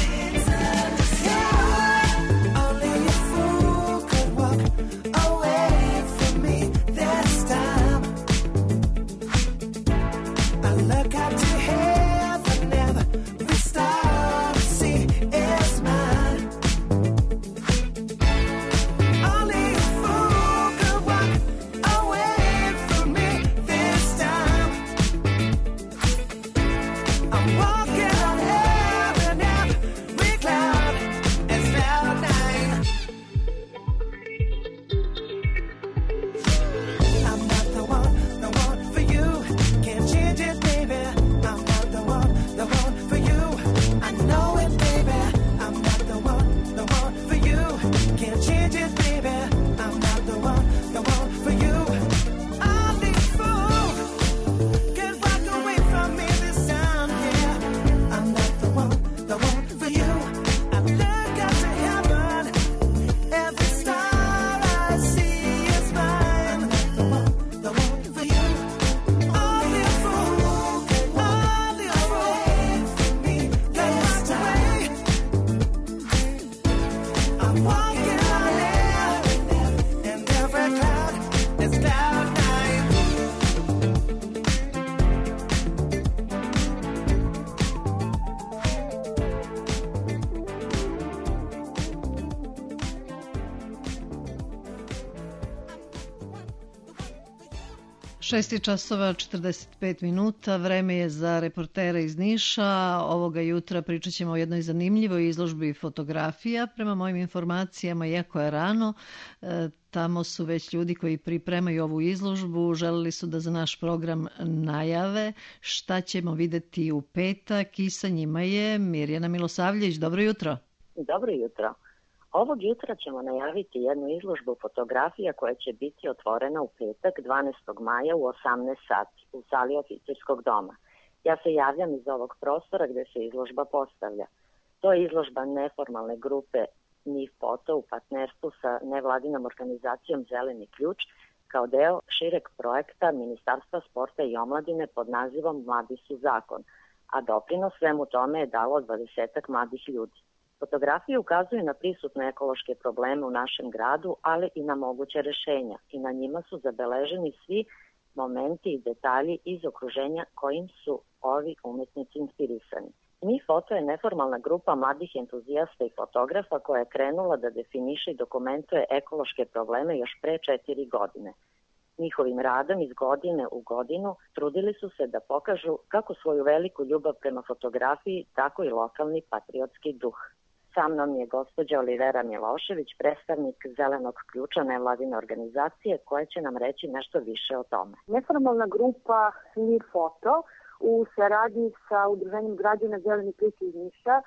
Only a fool could walk away from me this time. Look up to heaven, every star to see is mine. Only a fool could walk away from me this time. I'm walking on air and every cloud is cloud nine. I'm not the one, the one for you. Can't change it. šest časova četrdeset pet minuta, vreme je za reportera iz Niša. Ovoga jutra pričat ćemo o jednoj zanimljivoj izložbi fotografija. Prema mojim informacijama, iako je rano, tamo su već ljudi koji pripremaju ovu izložbu. Želeli su da za naš program najave šta ćemo videti u petak i sa njima je Mirjana Milosavljević. Dobro jutro. Dobro jutro. Ovog jutra ćemo najaviti jednu izložbu fotografija koja će biti otvorena u petak dvanaestog maja u osamnaest sati u sali oficirskog doma. Ja se javljam iz ovog prostora gde se izložba postavlja. To je izložba neformalne grupe N I F Foto u partnerstvu sa nevladinom organizacijom Zeleni ključ kao deo šireg projekta Ministarstva sporta i omladine pod nazivom Mladi su zakon, a doprinos svemu tome je dalo dvadesetak mladih ljudi. Fotografije ukazuju na prisutne ekološke probleme u našem gradu, ali i na moguće rešenja i na njima su zabeleženi svi momenti i detalji iz okruženja kojim su ovi umetnici inspirisani. Mi Foto je neformalna grupa mladih entuzijasta i fotografa koja je krenula da definiše i dokumentuje ekološke probleme još pre četiri godine. Njihovim radom iz godine u godinu trudili su se da pokažu kako svoju veliku ljubav prema fotografiji, tako i lokalni patriotski duh. Sa mnom je gospođa Olivera Milošević, predstavnik Zelenog ključa nevladine organizacije, koja će nam reći nešto više o tome. Neformalna grupa Mi Foto u saradnji sa Udruženjem građana Zeleni ključ iz Niša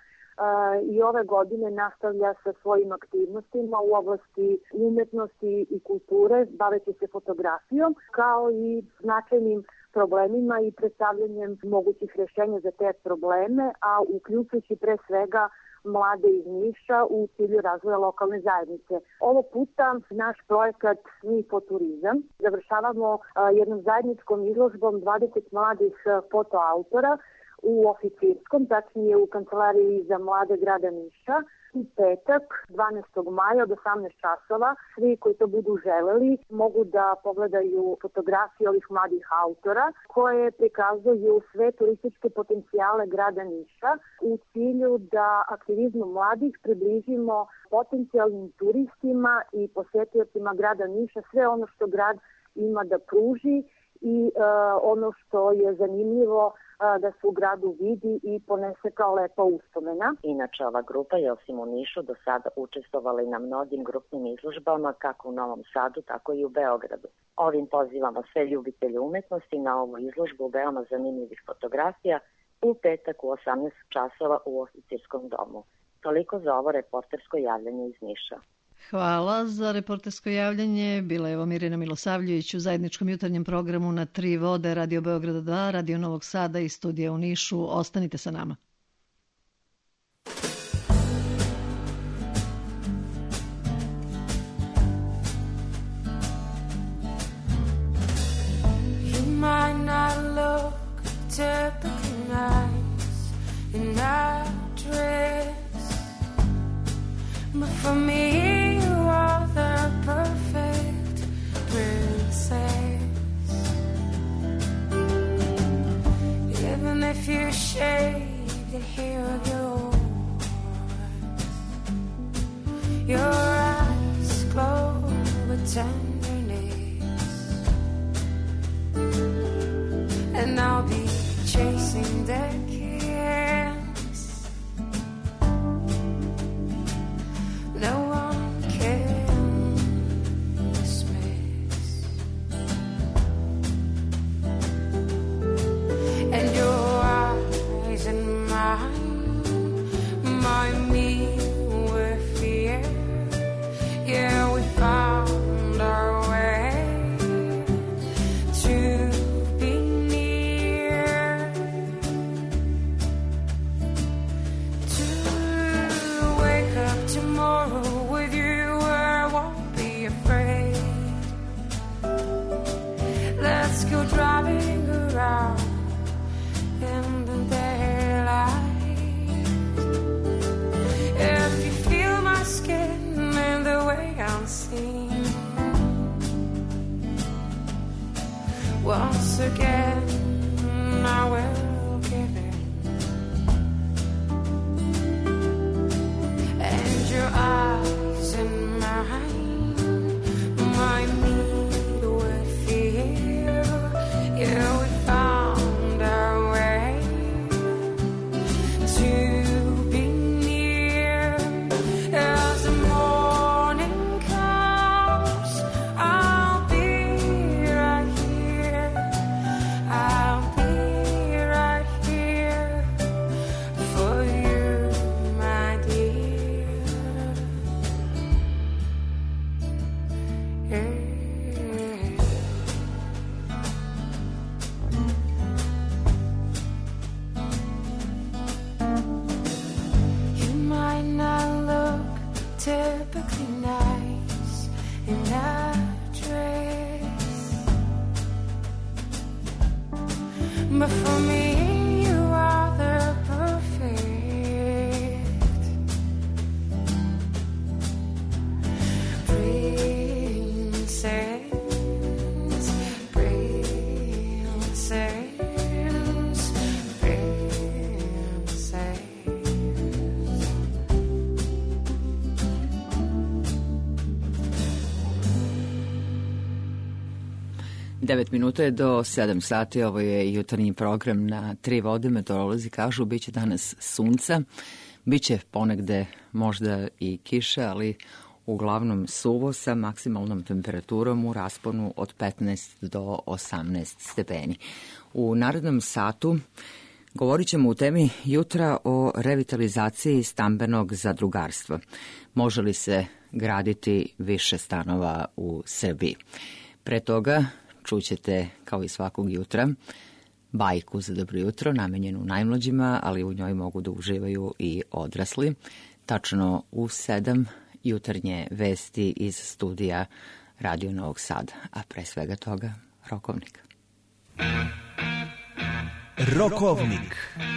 i ove godine nastavlja sa svojim aktivnostima u oblasti umetnosti i kulture, baveći se fotografijom, kao i značajnim problemima i predstavljanjem mogućih rešenja za te probleme, a uključujući pre svega mlade iz Niša u cilju razvoja lokalne zajednice. Ovo puta naš projekat Mi Foturizam završavamo jednom zajedničkom izložbom dvadeset mladih fotoautora u Oficirskom, tačnije u kancelariji za mlade grada Niša. U petak, dvanaestog maja od osamnaest časova, svi koji to budu želeli mogu da pogledaju fotografije ovih mladih autora koje prikazuju sve turističke potencijale grada Niša u cilju da aktivizmu mladih približimo potencijalnim turistima i posetiocima grada Niša sve ono što grad ima da pruži i uh, ono što je zanimljivo uh, da se u gradu vidi i ponese kao lepa uspomena. Inače, ova grupa je osim u Nišu do sada učestvovala i na mnogim grupnim izložbama, kako u Novom Sadu, tako i u Beogradu. Ovim pozivamo sve ljubitelje umetnosti na ovu izložbu veoma zanimljivih fotografija u petak u osamnaest časova u Oficirskom domu. Toliko za ovo reportersko javljanje iz Niša. Hvala za reportersko javljanje. Bila je ovo Mirjana Milosavljević u zajedničkom jutarnjem programu na Tri vode, Radio Beograda dva, Radio Novog Sada i studija u Nišu. Ostanite sa nama. You might not look typically nice in that dress, but for me the perfect princess. Even if you shave the hair of yours, your eyes glow with tenderness, and I'll be chasing their kiss. No one once again I will give it, and your eyes and mine remind me with fear. Yeah, we found our way to be near. As the morning comes, I'll be right here. I'll be right here for you, my dear. Yeah. You might not look typically nice in that dress, But for me, you are the perfect princess, princess, princess. Devet minuta je do sedam sati, ovo je jutarnji program na Tri vode. Meteorolozi kažu biće danas sunca, biće ponegde možda i kiše, ali uglavnom suvo sa maksimalnom temperaturom u rasponu od petnaest do osamnaest stepeni. U narednom satu govorit ćemo u temi jutra o revitalizaciji stambenog zadrugarstva. Može li se graditi više stanova u Srbiji? Pre toga čućete, kao i svakog jutra, bajku za dobro jutro, namenjenu najmlađima, ali u njoj mogu da uživaju i odrasli. Tačno u sedam jutarnje vesti iz studija Radio Novog Sada, a pre svega toga Rokovnik. Rokovnik.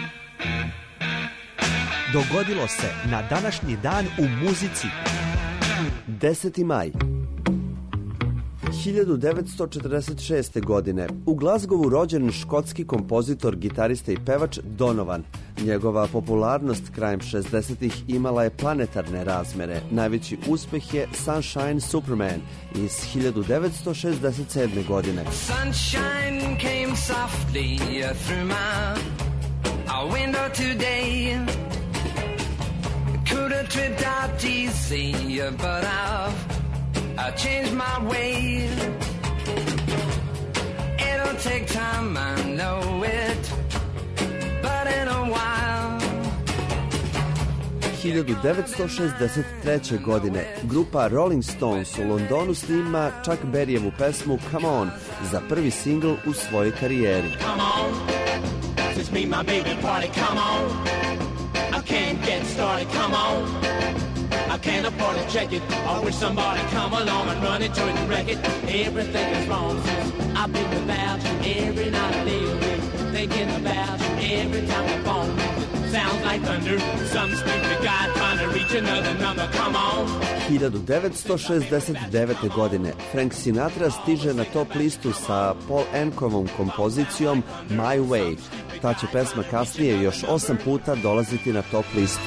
Dogodilo se na današnji dan u muzici. deseti maj hiljadu devetsto četrdeset šeste. godine u Glazgovu rođen škotski kompozitor, gitarista i pevač Donovan. Njegova popularnost krajem šezdesetih imala je planetarne razmere. Najveći uspeh je Sunshine Superman iz hiljadu devetsto šezdeset sedme. godine. Sunshine came softly through my window today. Could have tripped out easy, but I've I changed my way. It'll take time, I know it, but in a while. hiljadu devetsto šezdeset treće. godine grupa Rolling Stones u Londonu snima Chuck Berryevu pesmu Come On za prvi singl u svojoj karijeri. Come on, it's me, my baby party, come on. I can't get started, come on. I can't afford to check it. I wish somebody come along and run it to it and wreck it. Everything is wrong since I've been without you. Every night I lay awake thinking about you. Every time the phone rings, it sounds like thunder. Some stupid guy trying to reach another number. Come on. hiljadu devetsto šezdeset devete. godine Frank Sinatra stiže na top listu sa Paul Ankovom kompozicijom My Way. Ta će pesma kasnije još osam puta dolaziti na top listu.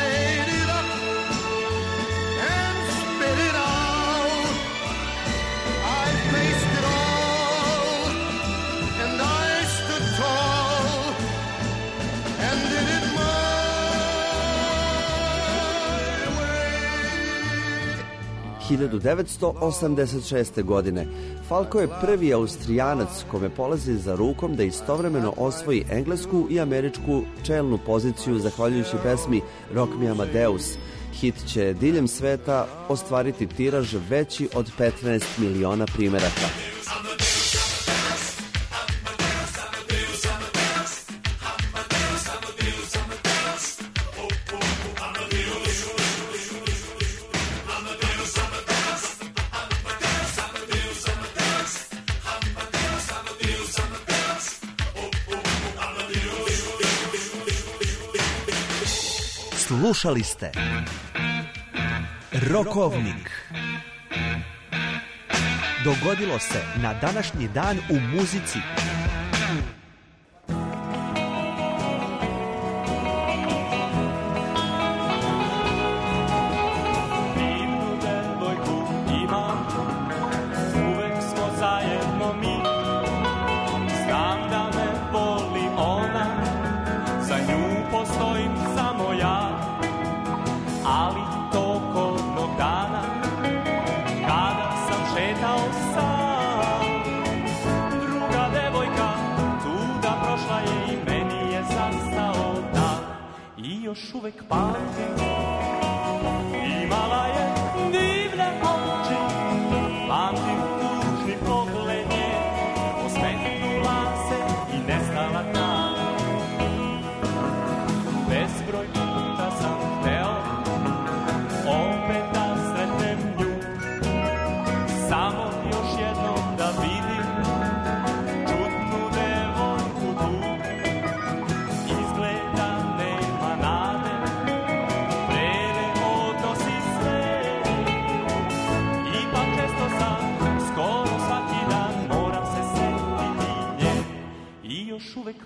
hiljadu devetsto osamdeset šeste. godine Falco je prvi Austrijanac kome polazi za rukom da istovremeno osvoji englesku i američku čelnu poziciju zahvaljujući pesmi Rock Me Amadeus. Hit će diljem sveta ostvariti tiraž veći od petnaest miliona primeraka. Slušali ste Rokovnik. Dogodilo se na današnji dan u muzici. Divnu devojku imam, uvek smo zajedno mi. Znam da me voli ona, za nju postojim samo ja. Ali tog onog dana, kada sam šetao sam, druga devojka tuda prošla je i meni je zastao dan. I još uvek pamtim, imala je divne oči, pamtim tužni pogled nje, osmetnula se i nestala tam. Bezbroj puta sam hteo opet da sretnem nju, samo još jednom da vidim čudnu devojku tu.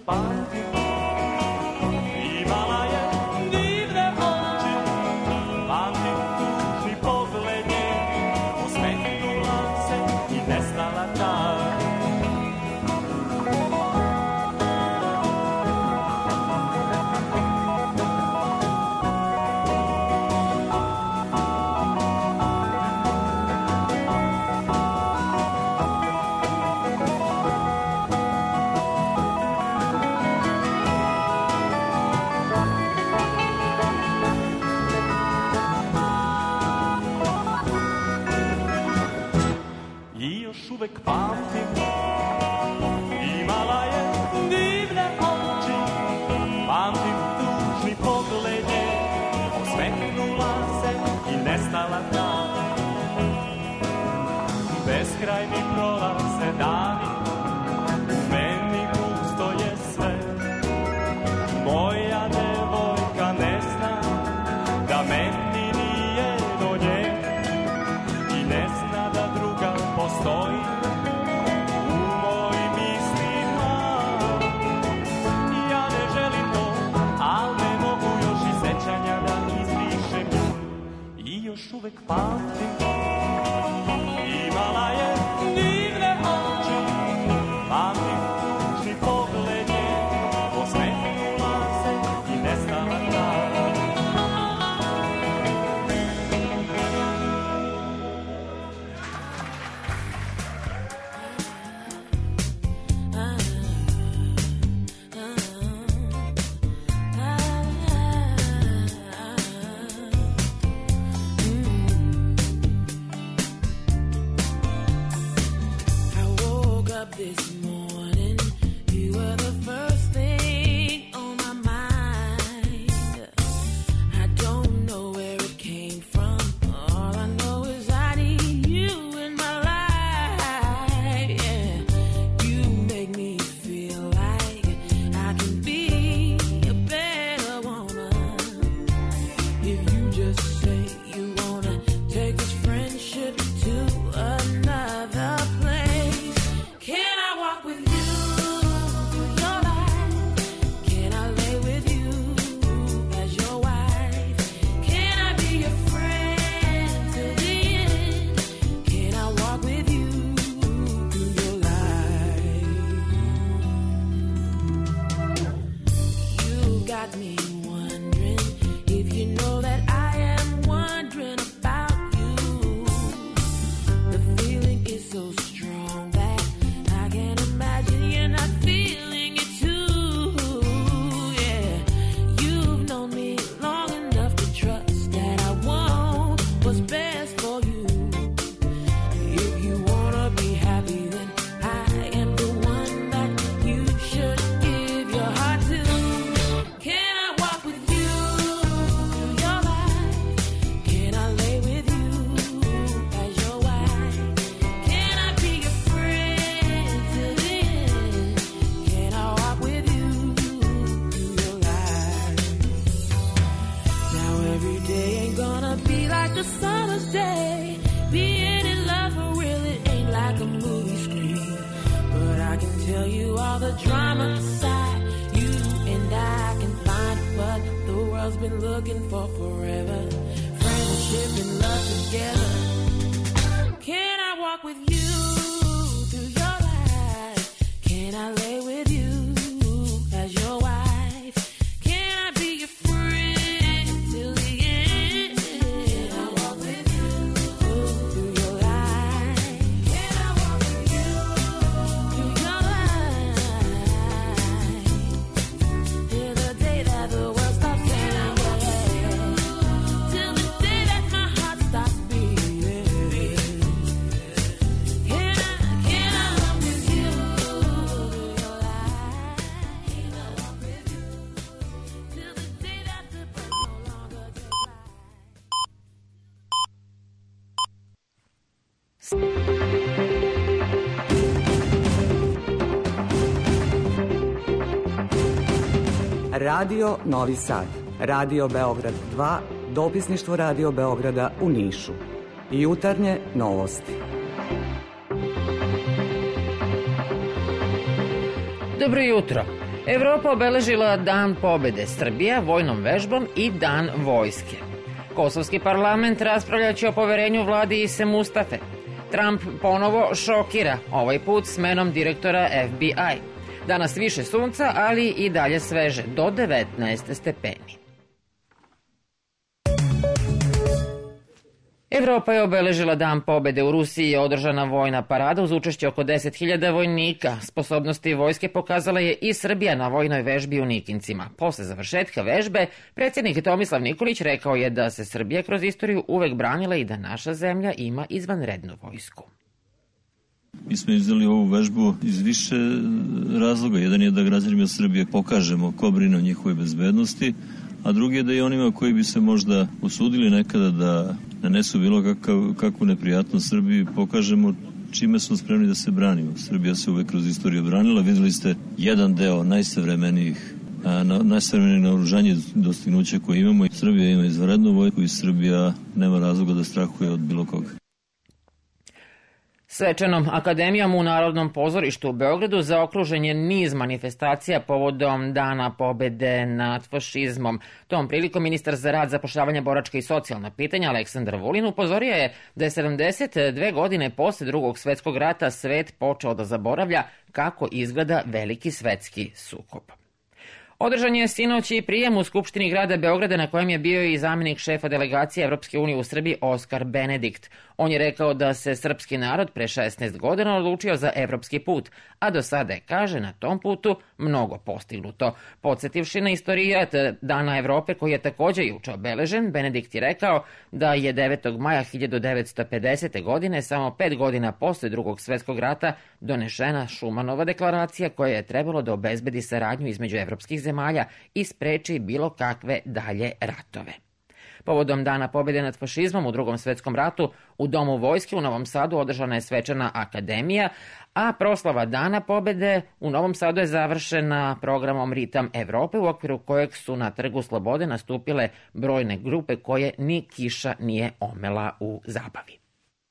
pamtim. Imala je divne oči, pamtim tužni pogled nje, osmetnula se i nestala ta. Uvek pamtim, imala je divne oči, pamtim tužni pogled nje, osmetnula se i nestala ta. Beskrajni prolaze dani, u meni pusto je sve. Moja devojka ne zna da meni nije do nje i ne zna da druga postoji. Još uvek pamtim, imala je divne oči, pamtim tužni pogled nje, osmetnula se i nestala ta. This morning, you were the first thing on my mind. I don't know where it came from. All I know is I need you in my life. Yeah, you make me feel like I can be a better woman. If you just say you wanna take this friendship to another place. Can I walk with you through your life? Can I lay with you as your wife? Can I be your friend till the end? Can I walk with you through your life? You got me wondering if you know that I am wondering about you. The feeling is so strong that I can't imagine you're not feeling it too. Yeah, you've known me long enough to trust that I want what's best for you. If you wanna be happy, then I am the one that you should give your heart to. Can I walk with you through your life? Can I lay with you as your wife? Can I be your friend till the end? Can I walk with you through your life? Now every day ain't gonna be like a summer's day. Being in love for real, it ain't like a movie screen. But I can tell you all the drama inside you and I can find what the world's been looking for forever. Friendship and love together. Can I walk with you through your life? Can I lay with you as your wife? Can I be your friend till the end? Can I walk with you through your life? Can I walk with you through your life? Till the day that the world stops turning, till the day that my heart stops beating. Can I, can I walk with you through your life? Can I walk with you till the day that the birds no longer fly? Radio Novi Sad, Radio Beograd dva, dopisništvo Radio Beograda u Nišu. Jutarnje novosti. Dobro jutro. Evropa obeležila Dan pobede, Srbija vojnom vežbom i Dan vojske. Kosovski parlament raspravljaće o poverenju vladi Ise Mustafe. Trump ponovo šokira, ovaj put smenom direktora F B I. Danas više sunca, ali i dalje sveže, do devetnaest stepeni. Evropa je obeležila Dan pobede. U Rusiji je održana vojna parada uz učešće oko deset hiljada vojnika. Sposobnosti vojske pokazala je i Srbija na vojnoj vežbi u Nikincima. Posle završetka vežbe, predsjednik Tomislav Nikolić rekao je da se Srbija kroz istoriju uvek branila i da naša zemlja ima izvanrednu vojsku. Mi smo izveli ovu vežbu iz više razloga. Jedan je da građanima Srbije pokažemo ko brine o njihovoj bezbednosti, a drugi je da i onima koji bi se možda usudili nekada da nanesu bilo kakav, kakvu neprijatnost Srbiji pokažemo čime smo spremni da se branimo. Srbija se uvek kroz istoriju branila. Videli ste jedan deo najsavremenijih na, najsavremenije naoružanje dostignuća koje imamo. Srbija ima izvanrednu vojsku i Srbija nema razloga da strahuje od bilo koga. Svečanom akademijom u Narodnom pozorištu u Beogradu zaokružen je niz manifestacija povodom Dana pobede nad fašizmom. Tom prilikom ministar za rad, zapošljavanje, boračka i socijalna pitanja Aleksandar Vulin upozorio je da je sedamdeset dve godine posle Drugog svetskog rata svet počeo da zaboravlja kako izgleda veliki svetski sukob. Održan je sinoć i prijem u Skupštini grada Beograda na kojem je bio i zamjenik šefa delegacije Evropske unije u Srbiji Oskar Benedikt. On je rekao da se srpski narod pre šesnaest godina odlučio za evropski put, a do sada je, kaže, na tom putu mnogo postignuto. Podsjetivši na istorijat Dana Evrope koji je također juče obeležen, Benedikt je rekao da je devetog maja hiljadu devetsto pedesete. godine, samo pet godina posle Drugog svetskog rata, donešena Šumanova deklaracija koja je trebalo da obezbedi saradnju između evropskih zemalja i spreči bilo kakve dalje ratove. Povodom Dana pobjede nad fašizmom u Drugom svetskom ratu u Domu vojske u Novom Sadu održana je svečana akademija, a proslava Dana pobjede u Novom Sadu je završena programom Ritam Evrope u okviru kojeg su na Trgu Slobode nastupile brojne grupe koje ni kiša nije omela u zabavi.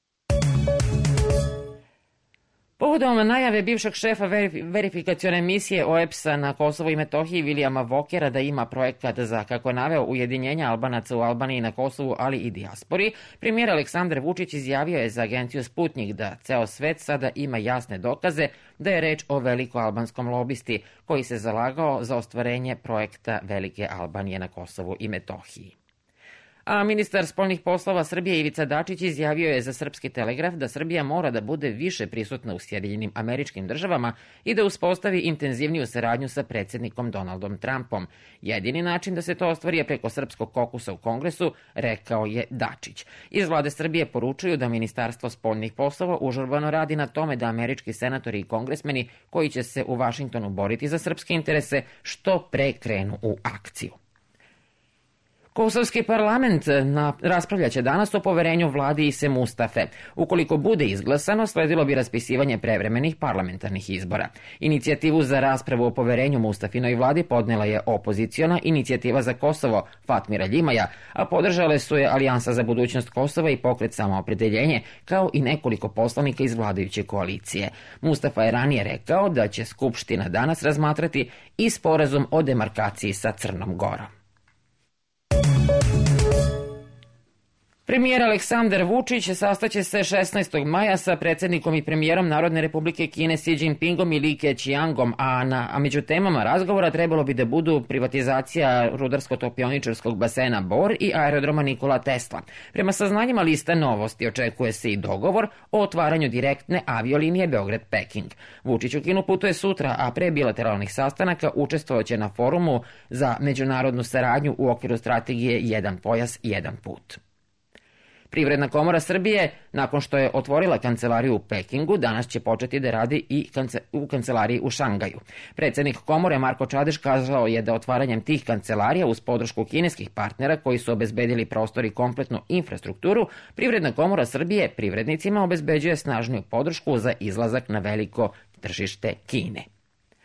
Povodom najave bivšeg šefa verifikacione misije O E B S-a na Kosovo i Metohiji Vilijama Vokera da ima projekat za, kako je naveo, ujedinjenja Albanaca u Albaniji na Kosovu, ali i dijaspori, premijer Aleksandar Vučić izjavio je za agenciju Sputnik da ceo svet sada ima jasne dokaze da je reč o veliko-albanskom lobisti koji se zalagao za ostvarenje projekta Velike Albanije na Kosovu i Metohiji. A ministar spoljnih poslova Srbije Ivica Dačić izjavio je za Srpski telegraf da Srbija mora da bude više prisutna u Sjedinjenim Američkim Državama i da uspostavi intenzivniju saradnju sa predsjednikom Donaldom Trumpom. Jedini način da se to ostvari je preko srpskog kokusa u Kongresu, rekao je Dačić. Iz vlade Srbije poručuju da Ministarstvo spoljnih poslova užurbano radi na tome da američki senatori i kongresmeni koji će se u Vašingtonu boriti za srpske interese što pre krenu u akciju. Kosovski parlament raspravljaće danas o poverenju vladi Ise Mustafe. Ukoliko bude izglasano, sledilo bi raspisivanje prevremenih parlamentarnih izbora. Inicijativu za raspravu o poverenju Mustafinoj vladi podnela je opoziciona Inicijativa za Kosovo Fatmira Ljimaja, a podržale su je Alijansa za budućnost Kosova i Pokret Samoopredeljenje, kao i nekoliko poslanika iz vladajuće koalicije. Mustafa je ranije rekao da će Skupština danas razmatrati i sporazum o demarkaciji sa Crnom Gorom. Premijer Aleksandar Vučić sastaće se šesnaestog maja sa predsjednikom i premijerom Narodne republike Kine Xi Jinpingom i Li Keqiangom, a, na, a među temama razgovora trebalo bi da budu privatizacija rudarsko-topioničarskog basena Bor i aerodroma Nikola Tesla. Prema saznanjima lista Novosti očekuje se i dogovor o otvaranju direktne aviolinije Beograd-Peking. Vučić u Kinu putuje sutra, a pre bilateralnih sastanaka učestvovaće na forumu za međunarodnu saradnju u okviru strategije Jedan pojas, jedan put. Privredna komora Srbije, nakon što je otvorila kancelariju u Pekingu, danas će početi da radi i kance- u kancelariji u Šangaju. Predsjednik komore Marko Čadeš kazao je da otvaranjem tih kancelarija uz podršku kineskih partnera koji su obezbedili prostor i kompletnu infrastrukturu, Privredna komora Srbije privrednicima obezbeđuje snažniju podršku za izlazak na veliko tržište Kine.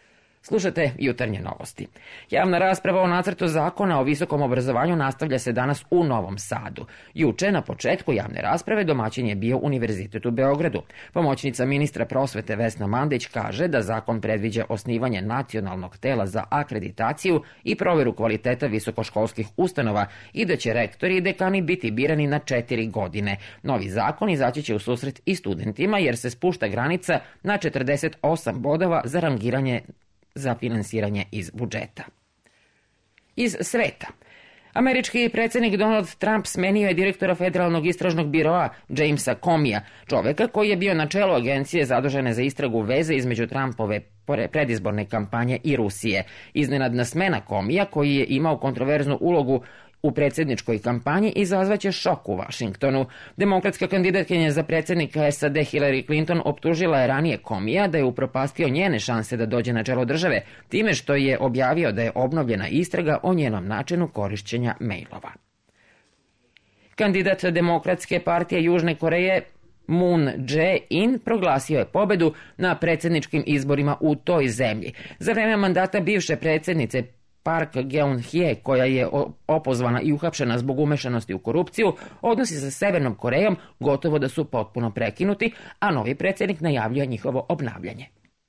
Slušate Jutarnje novosti. Javna rasprava o nacrtu zakona o visokom obrazovanju nastavlja se danas u Novom Sadu. Juče, na početku javne rasprave, domaćin je bio Univerzitet u Beogradu. Pomoćnica ministra prosvete Vesna Mandić kaže da zakon predviđa osnivanje nacionalnog tela za akreditaciju i proveru kvaliteta visokoškolskih ustanova i da će rektori i dekani biti birani na četiri godine. Novi zakon izaći će u susret i studentima jer se spušta granica na četrdeset osam bodova za rangiranje za finansiranje iz budžeta. Iz sveta. Američki predsjednik Donald Trump smenio je direktora Federalnog istražnog biroa Jamesa Comeyja, čoveka koji je bio na čelu agencije zadužene za istragu veze između Trumpove predizborne kampanje i Rusije. Iznenadna smena Comeyja, koji je imao kontroverznu ulogu u predsjedničkoj kampanji, izazvaće šok u Vašingtonu. Demokratska kandidatkinja za predsjednika S A D Hillary Clinton optužila je ranije Comeyja da je upropastio njene šanse da dođe na čelo države, time što je objavio da je obnovljena istraga o njenom načinu korišćenja mailova. Kandidat Demokratske partije Južne Koreje Moon Jae-in proglasio je pobedu na predsjedničkim izborima u toj zemlji. Za vreme mandata bivše predsjednice Park Geun-hye, koja je opozvana i uhapšena zbog umešanosti u korupciju, odnosi sa Severnom Korejom gotovo da su potpuno prekinuti, a novi predsjednik najavljuje njihovo obnavljanje.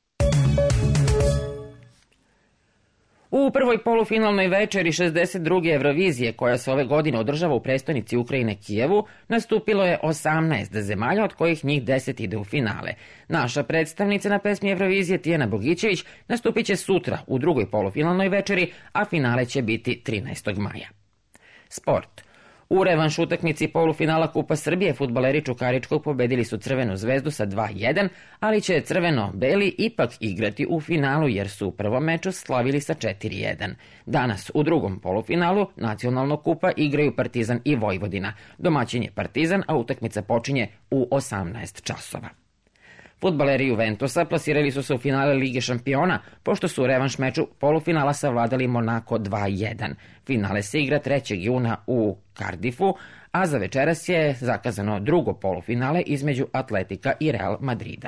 U prvoj polufinalnoj večeri šezdeset druge Eurovizije, koja se ove godine održava u prestonici Ukrajine Kijevu, nastupilo je osamnaest zemalja, od kojih njih deset ide u finale. Naša predstavnica na pesmi Eurovizije Tijana Bogićević nastupit će sutra u drugoj polufinalnoj večeri, a finale će biti trinaestog maja. Sport. U revanš utakmici polufinala Kupa Srbije fudbaleri Čukaričkog pobedili su Crvenu zvezdu sa dva jedan, ali će crveno-beli ipak igrati u finalu jer su u prvom meču slavili sa četiri jedan. Danas u drugom polufinalu nacionalnog kupa igraju Partizan i Vojvodina. Domaćin je Partizan, a utakmica počinje u osamnaest časova. Fudbaleri Juventusa plasirali su se u finale Lige šampiona, pošto su u revanš meču polufinala savladali Monako dva jedan. Finale se igra trećeg juna u Cardiffu, a za večeras je zakazano drugo polufinale između Atletika i Real Madrida.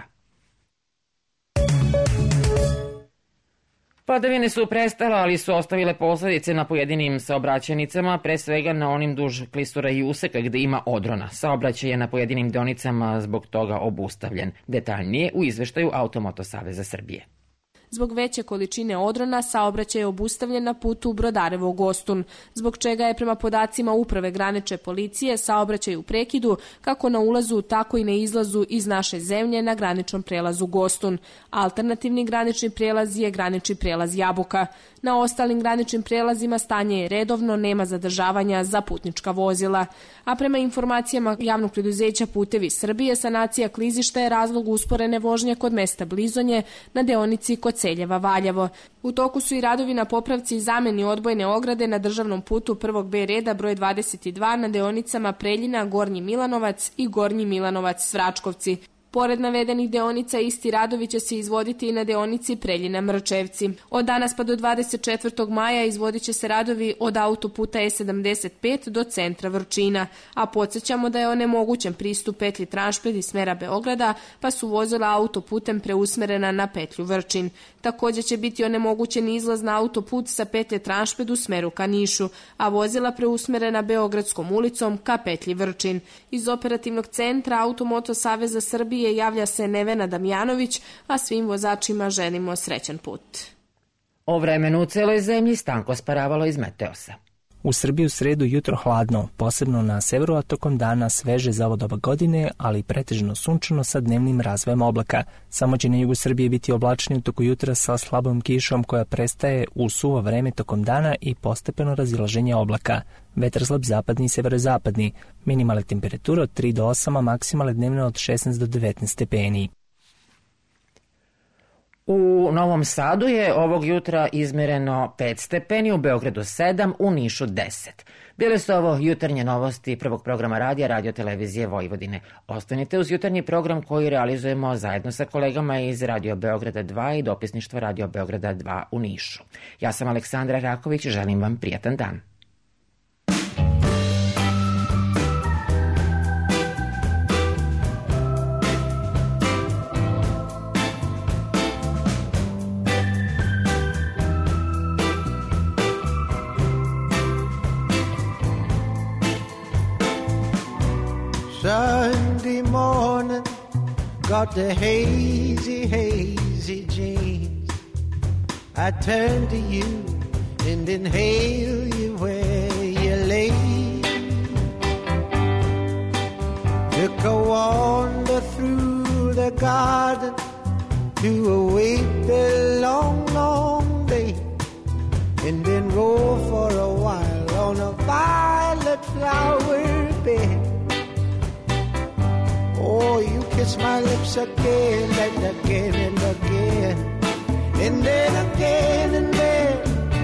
Padavine su prestale, ali su ostavile posledice na pojedinim saobraćajnicama, pre svega na onim duž klisura i useka gde ima odrona. Saobraćaj je na pojedinim deonicama zbog toga obustavljen. Detaljnije u izveštaju Automoto Saveza Srbije. Zbog veće količine odrona, saobraćaj je obustavljen na putu Brodarevo-Gostun, zbog čega je prema podacima Uprave granične policije saobraćaj u prekidu kako na ulazu, tako i na izlazu iz naše zemlje na graničnom prelazu Gostun. Alternativni granični prelaz je granični prelaz Jabuka. Na ostalim graničnim prelazima stanje je redovno, nema zadržavanja za putnička vozila. A prema informacijama javnog preduzeća Putevi Srbije, sanacija klizišta je razlog usporene vožnje kod mesta Blizonje na deonici kod Celjeva-Valjevo. U toku su i radovi na popravci i zameni odbojne ograde na državnom putu prvog B reda broj dvadeset dva na deonicama Preljina, Gornji Milanovac i Gornji Milanovac-Svračkovci. Pored navedenih deonica, isti radovi će se izvoditi i na deonici Preljina-Mrčevci. Od danas pa do dvadeset četvrtog maja izvodit će se radovi od autoputa E sedamdeset pet do centra Vrčina, a podsjećamo da je onemogućen pristup petlji Tranšpred iz smera Beograda, pa su vozila autoputem preusmerena na petlju Vrčin. Također će biti onemogućen izlaz na autoput sa petlje Tranšpred u smeru ka Nišu, a vozila preusmerena Beogradskom ulicom ka petlji Vrčin. Iz operativnog centra Automoto Saveza Srbije javlja se Nevena Damjanović, a svim vozačima želimo srećan put. O vremenu u celoj zemlji Stanko Sparavalo iz Meteosa. U Srbiji u sredu jutro hladno, posebno na severu, a tokom dana sveže za ovo doba godine, ali pretežno sunčano sa dnevnim razvojem oblaka. Samo će na jugu Srbije biti oblačnije u toku jutra sa slabom kišom koja prestaje u suvo vreme tokom dana i postepeno razilaženje oblaka. Vetar slab zapadni i severozapadni, minimalne temperature od tri do osam, a maksimalne dnevne od šesnaest do devetnaest stepeni. U Novom Sadu je ovog jutra izmereno pet stepeni, u Beogradu sedam, u Nišu deset. Bile su ovo jutarnje novosti prvog programa radija Radio Televizije Vojvodine. Ostanite uz jutarnji program koji realizujemo zajedno sa kolegama iz Radio Beograda dva i dopisništva Radio Beograda dva u Nišu. Ja sam Aleksandra Raković, želim vam prijatan dan. Monday morning, got the hazy, hazy jeans. I turn to you and inhale you where you lay. Took a wander through the garden to await the long, long day, and then roll for a while on a violet flower bed. Oh, you kiss my lips again and again and again, and then again and then.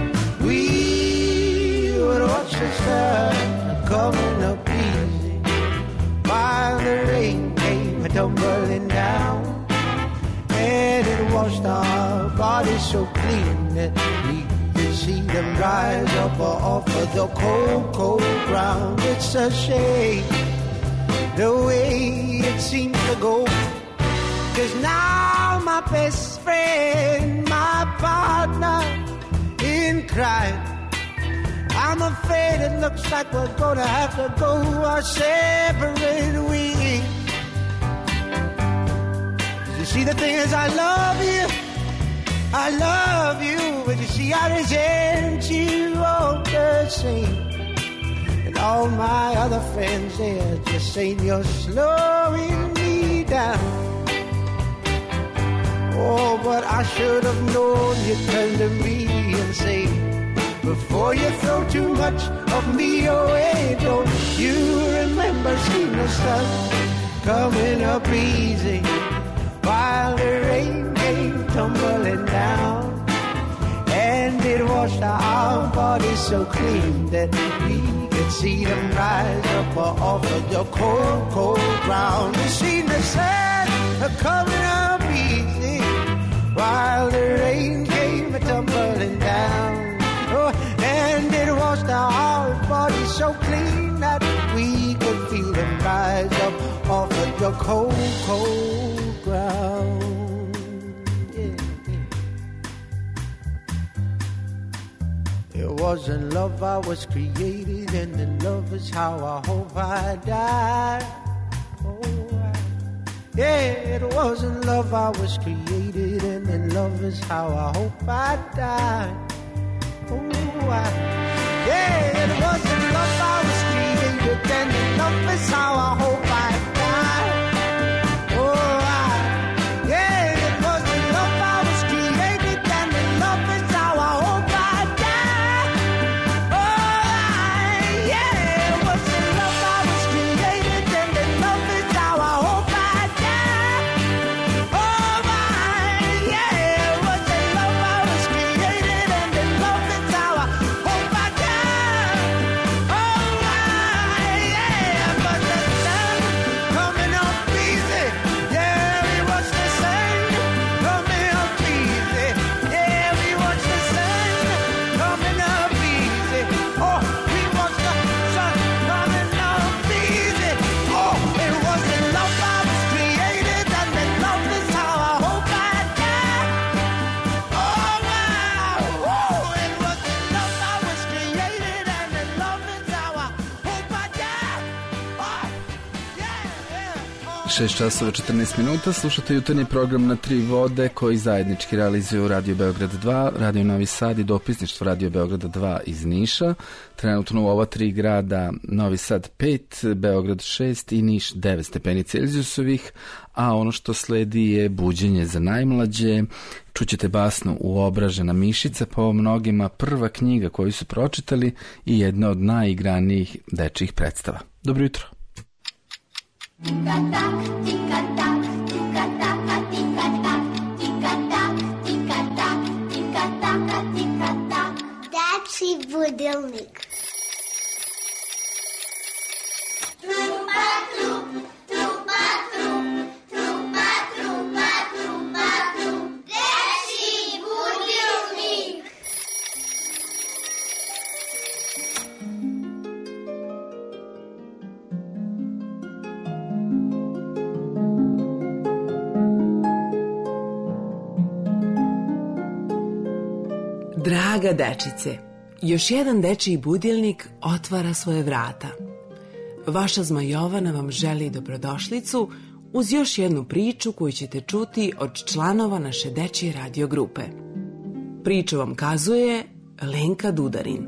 We would watch the sun coming up easy while the rain came tumbling down, and it washed our bodies so clean that we could see them rise up off of the cold, cold ground. It's a shame the way it seems to go, 'cause now my best friend, my partner in crime, I'm afraid it looks like we're gonna have to go our separate ways. You see, the thing is, I love you, I love you, but you see, I resent you all the same. And all my other friends, they're just saying you're slowing me down. Oh, but I should have known you'd turn to me and say, before you throw too much of me away, don't you remember seeing the sun coming up easy while the rain came tumbling down, and it washed our bodies so clean that we could see them rise up off of the cold, cold ground. You seen the sun coming up easy while the rain came tumbling down. Oh, and it washed our bodies so clean that we could feel them rise up off of the cold, cold ground. Yeah, yeah. It wasn't love I was created, and in love is how I hope I die. Oh, I, yeah, it wasn't love I was created, and in love is how I hope I die. Oh, I, yeah, it wasn't love I was created, and love is how I hope I die. Oh, I, yeah, it wasn't love I was created, and love is how I hope I die. Oh, I, yeah, it wasn't love I was created, and love is how I hope I die. Oh, I, yeah, it wasn't love I was created, and love is how I hope I die. Oh, I, yeah, but the sun coming up easy. Yeah, we watch the sun coming up easy. Yeah, we watch the sun coming up easy. Oh, we watch the sun coming up easy. Oh, it wasn't love I was created, and then love is how I hope I die. Oh, wow, oh, it wasn't love I was created, and then love is how I hope I die. Oh, yeah, yeah. šest časova četrnaest minuta, slušate jutarnji program Na tri vode koji zajednički realizuju Radio Beograd dva, Radio Novi Sad i dopisništvo Radio Beograda dva iz Niša. Trenutno u ova tri grada Novi Sad pet, Beograd šest i Niš devet stepeni Celzijusovih, a ono što sledi je buđenje za najmlađe. Čućete basnu Uobražena mišica, po mnogima prva knjiga koju su pročitali i jedna od najigranijih dečjih predstava. Dobro jutro. Tika-tak, tika-tak, tika-taka, tika-tak, tika-tak, tika-tak, tika-taka, tika-tak. Dečji budilnik. Trupa, trup, trupa, trup, trupa, trupa, trupa, trup. Dečji budilnik. Draga dečice, još jedan dečiji budilnik otvara svoje vrata. Vaša Zmajovana vam želi dobrodošlicu uz još jednu priču koju ćete čuti od članova naše dečje radio grupe. Priču vam kazuje Lenka Dudarin.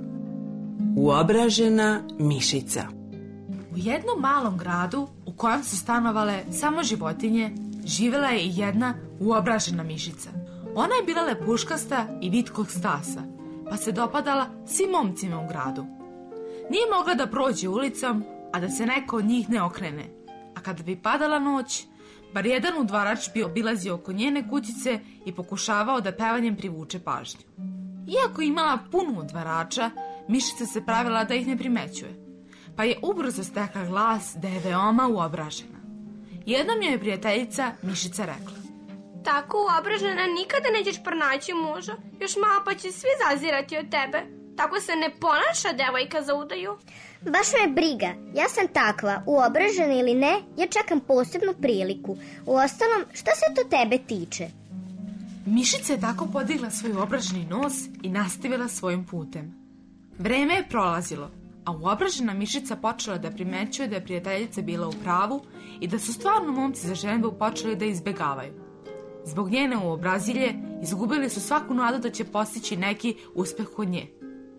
Uobražena mišica. U jednom malom gradu u kojem su stanovale samo životinje, živjela je i jedna uobražena mišica. Ona je bila lepuškasta i vitkog stasa, pa se dopadala svim momcima u gradu. Nije mogla da prođe ulicom, a da se neko od njih ne okrene. A kada bi padala noć, bar jedan udvarač bi obilazio oko njene kućice i pokušavao da pevanjem privuče pažnju. Iako je imala puno udvarača, mišica se pravila da ih ne primećuje, pa je ubrzo stekla glas da je veoma uobražena. Jednom joj je prijateljica mišica rekla: Tako uobražena nikada nećeš pronaći muža, još malo pa će svi zazirati od tebe. Tako se ne ponaša devojka za udaju. Baš me briga, ja sam takva, uobražena ili ne, ja čekam posebnu priliku. Uostalom, šta se to tebe tiče? Mišica je tako podigla svoj uobraženi nos i nastavila svojim putem. Vreme je prolazilo, a uobražena mišica počela da primećuje da je prijateljica bila u pravu i da su stvarno momci za ženbu počeli da izbegavaju. Zbog njene uobrazilje izgubili su svaku nadu da će postići neki uspeh kod nje.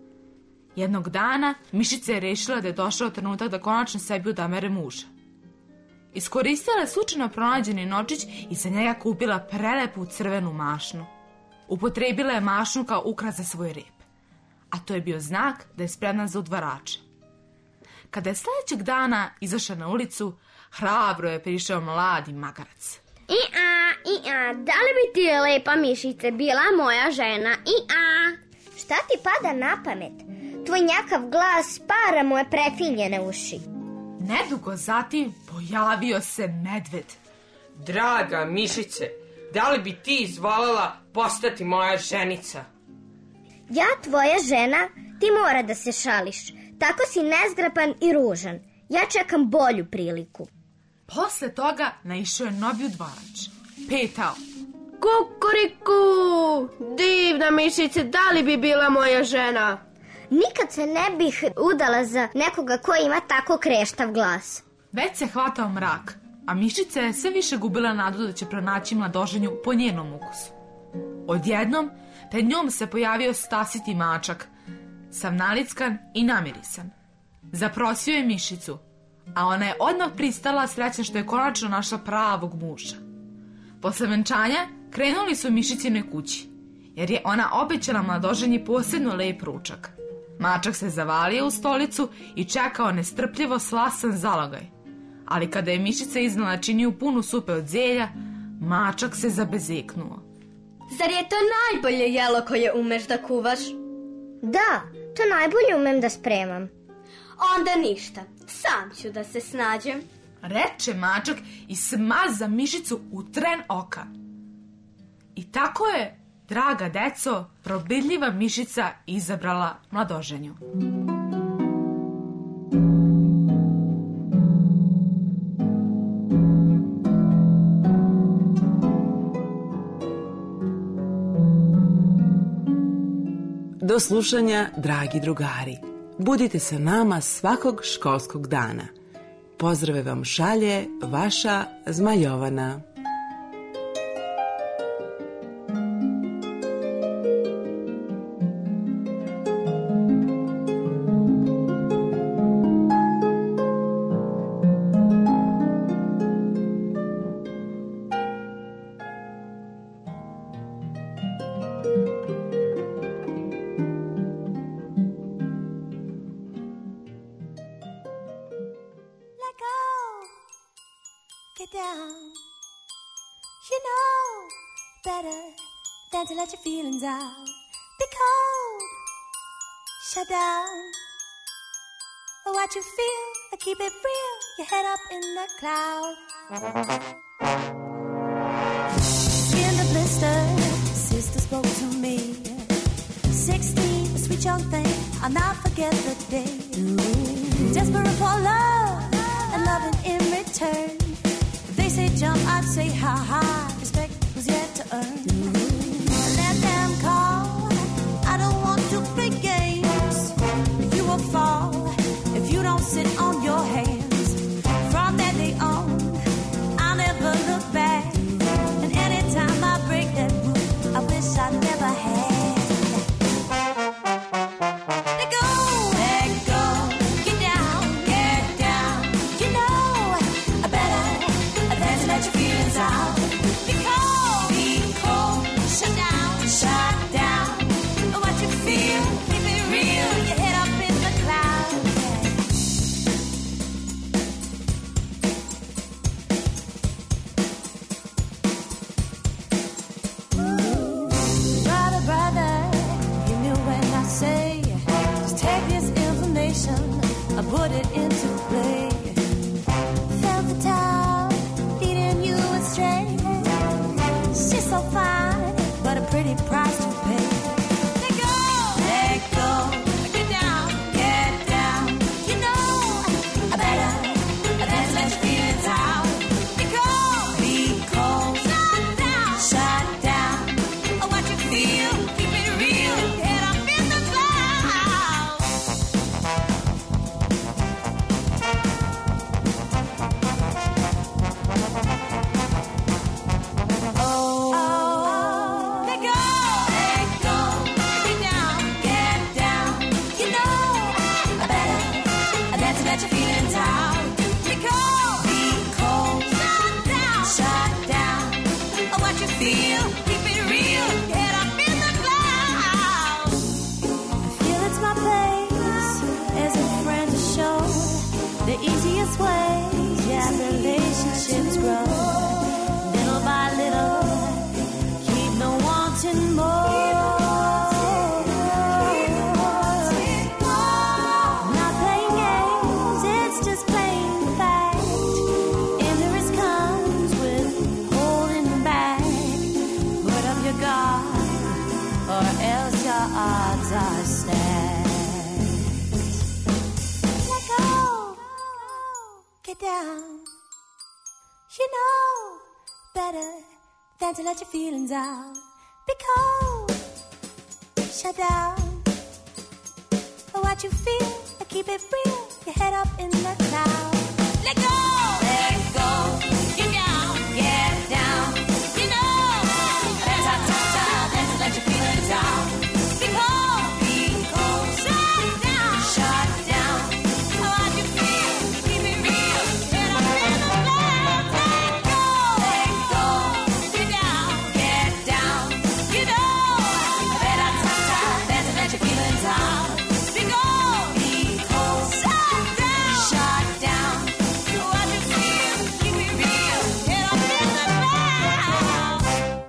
Jednog dana mišica je rešila da je došao trenutak da konačno sebi odabere muža. Iskoristila je slučajno pronađeni novčić i za njega kupila prelepu crvenu mašnu. Upotrebila je mašnu kao ukras za svoj rep, a to je bio znak da je spremna za udvarače. Kada je sljedećeg dana izašla na ulicu, hrabro je prišao mladi magarac. I-a, i-a, da li bi ti lepa mišice bila moja žena? I-a. Šta ti pada na pamet? Tvoj njakav glas para moje prefinjene uši. Nedugo zatim pojavio se medved. Draga mišice, da li bi ti izvolala postati moja ženica? Ja tvoja žena, ti mora da se šališ. Tako si nezgrapan i ružan. Ja čekam bolju priliku. Posle toga naišao je novi udvarač. Petao: Kukuriku, divna mišice, da li bi bila moja žena? Nikad se ne bih udala za nekoga koji ima tako kreštav glas. Već se hvatao mrak, a mišica je sve više gubila nadu da će pronaći mladoženju po njenom ukusu. Odjednom, pred njom se pojavio stasiti mačak, sav nalickan i namirisan. Zaprosio je mišicu, a ona je odmah pristala, srećna što je konačno našla pravog muža. Posle venčanja krenuli su mišicinoj kući, jer je ona obećala mladoženji posebno lep ručak. Mačak se zavalio u stolicu i čekao nestrpljivo slasan zalogaj. Ali kada je mišica iznala činiju punu supe od zelja, mačak se zabezeknuo. Zar je to najbolje jelo koje umeš da kuvaš? Da, to najbolje umem da spremam. Onda ništa, sam ću da se snađem, reče mačak i smaza mišicu u tren oka. I tako je, draga deco, probidljiva mišica izabrala mladoženju. Do slušanja, dragi drugari. Budite sa nama svakog školskog dana. Pozdrave vam šalje vaša Zmajovana. Get down. You know better than to let your feelings out. Be cold. Shut down. What you feel, keep it real. Your head up in the clouds. Skin the blister. Sister spoke to me. Sixteen, a sweet young thing. I'll not forget the day. Desperate for love and loving in return. They say jump, I'd say ha ha. Respect was yet to earn. Let them call. I don't want to play games. You will fall if you don't sit on your hands. pretty price to pay. Let go, let go, get down, get down. You know better than to let your feelings out. Be cold, be cold, shut down, shut down. Oh, what you feel, keep it real. Head up in the clouds. Oh, let go, let go, get down, get down. You know better than to let your feelings out. Be cold, be cold, shut down, shut down. Oh, what you feel, keep it real. Head up in the clouds. I feel it's my place as a friend to show the easiest ways, yeah, relationships grow. Little by little, keep no wanting more. Not playing games, it's just plain fact. Ignorance comes with holding back. Put up your guard, or else your odds are stacked. Let go, get down. You know better than to let your feelings out. Be cold, shut down. For what you feel, keep it real. Your head up in the clouds. Let go, let go, get down, get down. You know better than to let your feelings out. Be cold, be cold, shut down, shut down. For what you feel, keep it real. Head up in the clouds. Let go, let go, get down, get down. You know better than to let your feelings out. Be cold, be cold, shut down, shut down. For what you feel, keep it real. Head up in the clouds.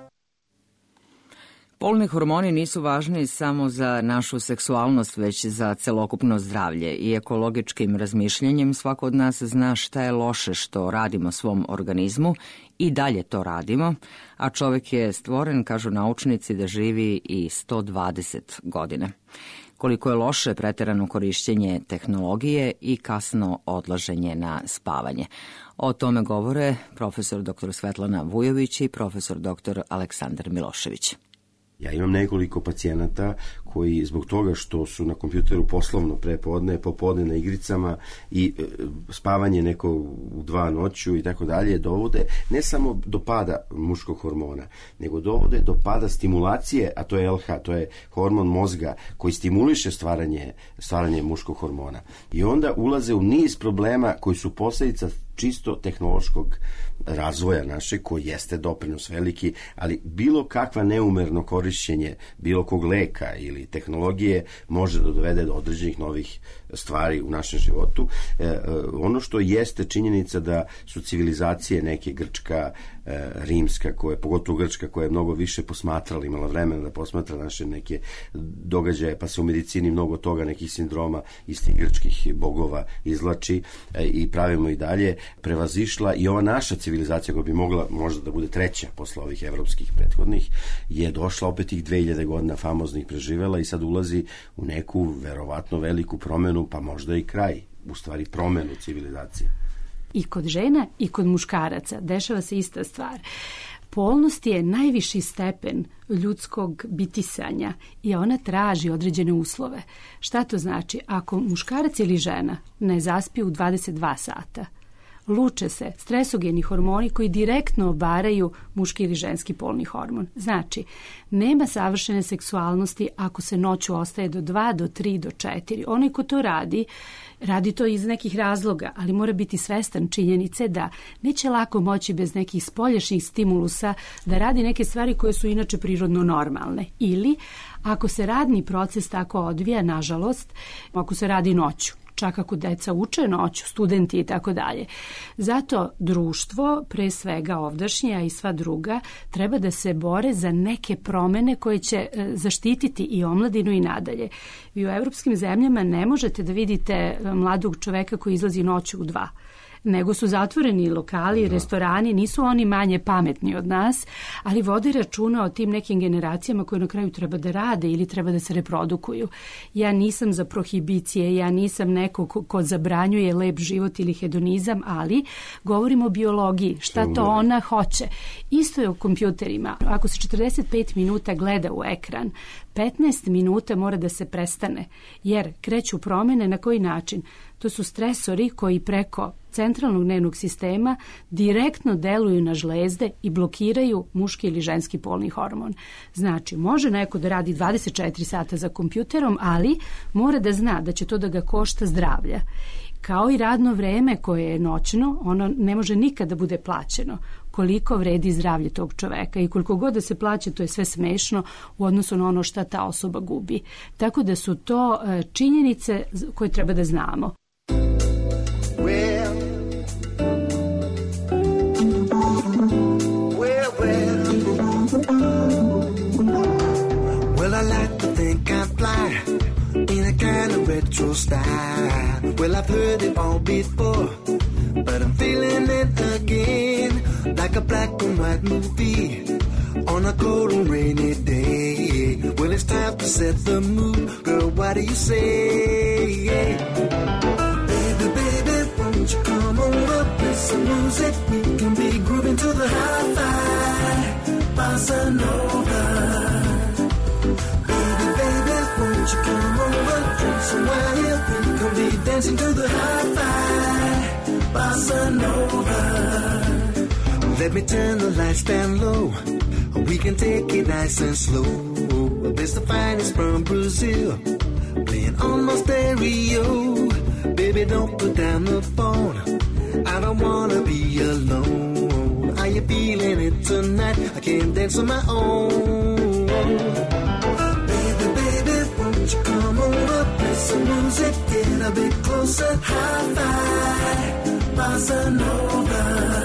Polni hormoni nisu važni samo za našu seksualnost, već za celokupno zdravlje i ekologičkim razmišljanjem svako od nas zna šta je loše što radimo svom organizmu i dalje to radimo, a čovjek je stvoren, kažu naučnici, da živi i sto dvadeset godina. Koliko je loše preterano korišćenje tehnologije i kasno odlaženje na spavanje. O tome govore profesor doktor Svetlana Vujović i profesor doktor Aleksandar Milošević. Ja imam nekoliko pacijenata koji zbog toga što su na kompjuteru poslovno prepodne, popodne na igricama i e, spavanje neko u dva noću i tako dalje, dovode ne samo do pada muškog hormona, nego dovode do pada stimulacije, a to je L H, to je hormon mozga koji stimuliše stvaranje, stvaranje muškog hormona. I onda ulaze u niz problema koji su posljedica čisto tehnološkog razvoja naše, koji jeste doprinos veliki, ali bilo kakva neumerno korišćenje bilo kog leka ili tehnologije može da dovede do određenih novih stvari u našem životu. E, ono što jeste činjenica da su civilizacije neke Grčka, e, Rimska, koje, pogotovo Grčka koja je mnogo više posmatrala, imala vremena da posmatra naše neke događaje, pa se u medicini mnogo toga, nekih sindroma iz tih grčkih bogova izvlači e, i pravimo i dalje, prevazišla i ova naša civilizacija koja bi mogla možda da bude treća posle ovih evropskih prethodnih, je došla opet tih dve hiljade godina famoznih preživela i sad ulazi u neku verovatno veliku promenu, pa možda i kraj, u stvari promenu civilizacije. I kod žena i kod muškaraca dešava se ista stvar. Polnost je najviši stepen ljudskog bitisanja i ona traži određene uslove. Šta to znači? Ako muškarac ili žena ne zaspi u dvadeset dva sata, luče se stresogeni hormoni koji direktno obaraju muški ili ženski polni hormon. Znači, nema savršene seksualnosti ako se noću ostaje do dva, do tri, do četiri. Onaj ko to radi, radi to iz nekih razloga, ali mora biti svestan činjenice da neće lako moći bez nekih spoljašnjih stimulusa da radi neke stvari koje su inače prirodno normalne. Ili, ako se radni proces tako odvija, nažalost, ako se radi noću, čak ako deca uče noću, studenti i tako dalje. Zato društvo, pre svega ovdašnje, a i sva druga, treba da se bore za neke promene koje će zaštititi i omladinu i nadalje. Vi u evropskim zemljama ne možete da vidite mladog čoveka koji izlazi noću u dva. nego su zatvoreni lokali, restorani, nisu oni manje pametni od nas, ali vode računa o tim nekim generacijama koje na kraju treba da rade ili treba da se reprodukuju. Ja nisam za prohibicije, ja nisam neko ko, ko zabranjuje lep život ili hedonizam, ali govorimo o biologiji, šta to ona hoće. Isto je u kompjuterima. Ako se četrdeset pet minuta gleda u ekran, petnaest minuta mora da se prestane, jer kreću promene. Na koji način? To su stresori koji preko centralnog nervnog sistema direktno deluju na žlezde i blokiraju muški ili ženski polni hormon. Znači, može neko da radi dvadeset četiri sata za kompjuterom, ali mora da zna da će to da ga košta zdravlja. Kao i radno vreme koje je noćno, ono ne može nikada da bude plaćeno. Koliko vredi zdravlje tog čoveka i koliko god da se plaća, to je sve smešno u odnosu na ono šta ta osoba gubi. Tako da su to činjenice koje treba da znamo. Well, well, well. Well, I like to think I fly in a kind of retro style. Well, I've heard it all before, but I'm feeling it again, like a black and white movie on a cold and rainy day. Well, it's time to set the mood, girl, what do you say? Baby, baby, won't you come over, play some music, we can be grooving to the hi-fi, bossa nova. Baby, baby, won't you come over, drink some wine, yeah, we can be dancing to the hi-fi, bossa nova. Let me turn the lights down low, we can take it nice and slow. There's the finest from Brazil playing on my stereo. Baby, don't put down the phone, I don't wanna be alone. Are you feeling it tonight? I can't dance on my own. Baby, baby, won't you come over, play some music, get a bit closer, hi-fi, bossa nova.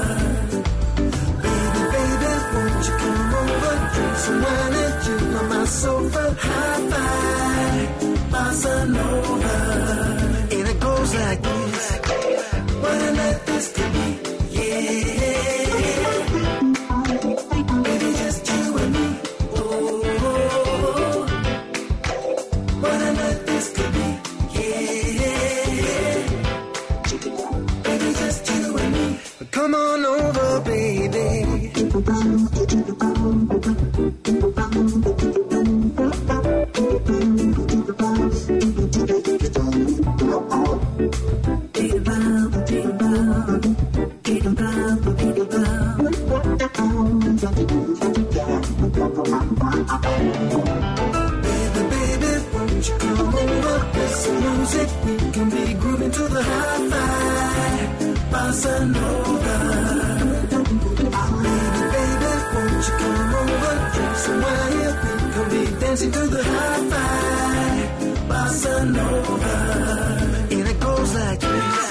Baby, baby, won't you come over, drink some wine and chill on my sofa, hi-fi, bossa nova. And it goes like this, what a night this could be, yeah. Baby, just you and me, oh. What a night this could be, yeah. Baby, just you and me, come on over, baby. Baby, baby, won't you come over, play some music, we can be grooving to the hi-fi, bossa nova. Baby, baby, won't you come over, drink some wine, yeah, we can be dancing to the hi-fi, bossa nova. And it goes like this.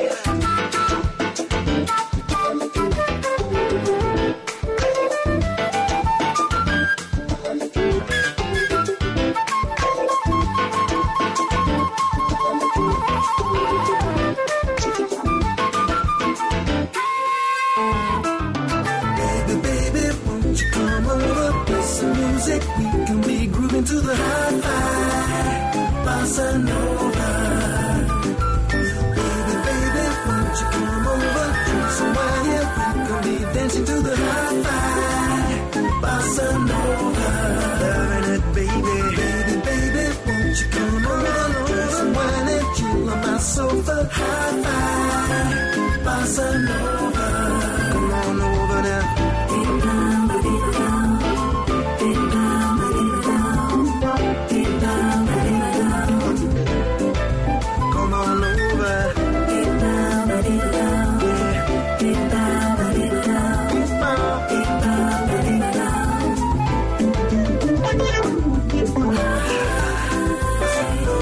To the hi-fi, bossa nova. Baby, baby, won't you come over, drink some wine, yeah, we can be dancing to the hi-fi, bossa nova. Loving it, baby. Baby, baby, won't you come over, drink some wine and chill on my sofa, hi-fi, bossa nova. Come on over now.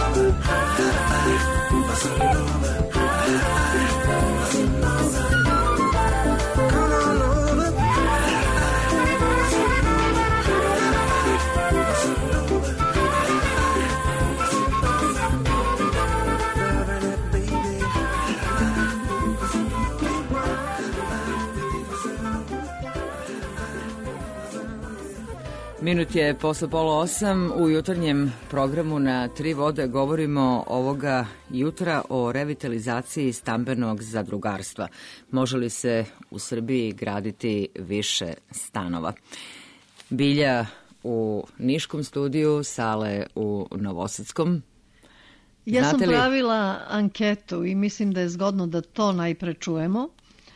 Bossa Nova. Minut je posle pola osam. U jutarnjem programu na Tri vode govorimo ovoga jutra o revitalizaciji stambenog zadrugarstva. Može li se u Srbiji graditi više stanova? Bilja u Niškom studiju, Sale u Novosadskom. Ja sam Znate li- pravila anketu i mislim da je zgodno da to najpre čujemo.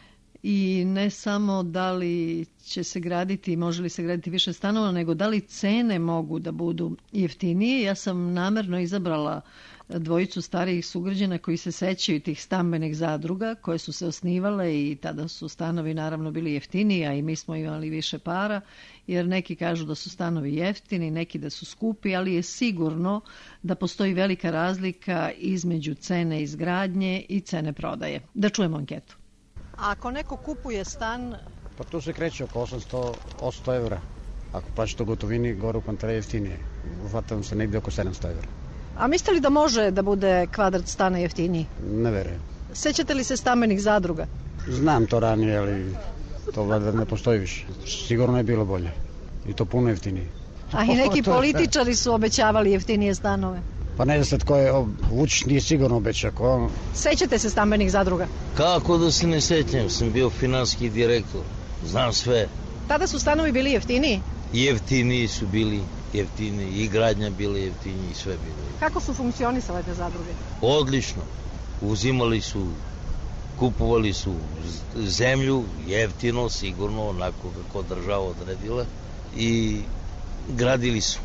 I ne samo da li će se graditi, može li se graditi više stanova, nego da li cene mogu da budu jeftinije. Ja sam namerno izabrala dvojicu starijih sugrađana koji se sećaju tih stambenih zadruga koje su se osnivale i tada su stanovi naravno bili jeftiniji, a i mi smo imali više para, jer neki kažu da su stanovi jeftini, neki da su skupi, ali je sigurno da postoji velika razlika između cene izgradnje i cene prodaje. Da čujemo anketu. Ako neko kupuje stan, Pa tu se kreće oko osamsto osamsto evra. Ako plaćate u gotovini, gore u Pantelej jeftinije. Uhvatam se negdje oko sedamsto evra. a mislite li da može da bude kvadrat stana jeftiniji? Ne verujem. Sećate li se stambenih zadruga? Znam to ranije, ali to valjda ne postoji više. Sigurno je bilo bolje. I to puno jeftinije. A i neki To je- političari su obećavali jeftinije stanove. Pa ne znam sad ko je, o, Vučić nije sigurno obećao. Ko on, Sećate se stambenih zadruga? Kako da se ne sećam, sam bio finanski direktor, znam sve. Tada su stanovi bili jeftiniji. Jeftiniji su bili, jeftiniji, i gradnja bila jeftiniji, i sve bilo. Kako su funkcionisale te zadruge? Odlično, uzimali su, kupovali su z- zemlju, jeftino, sigurno, onako kako država odredila, i gradili su.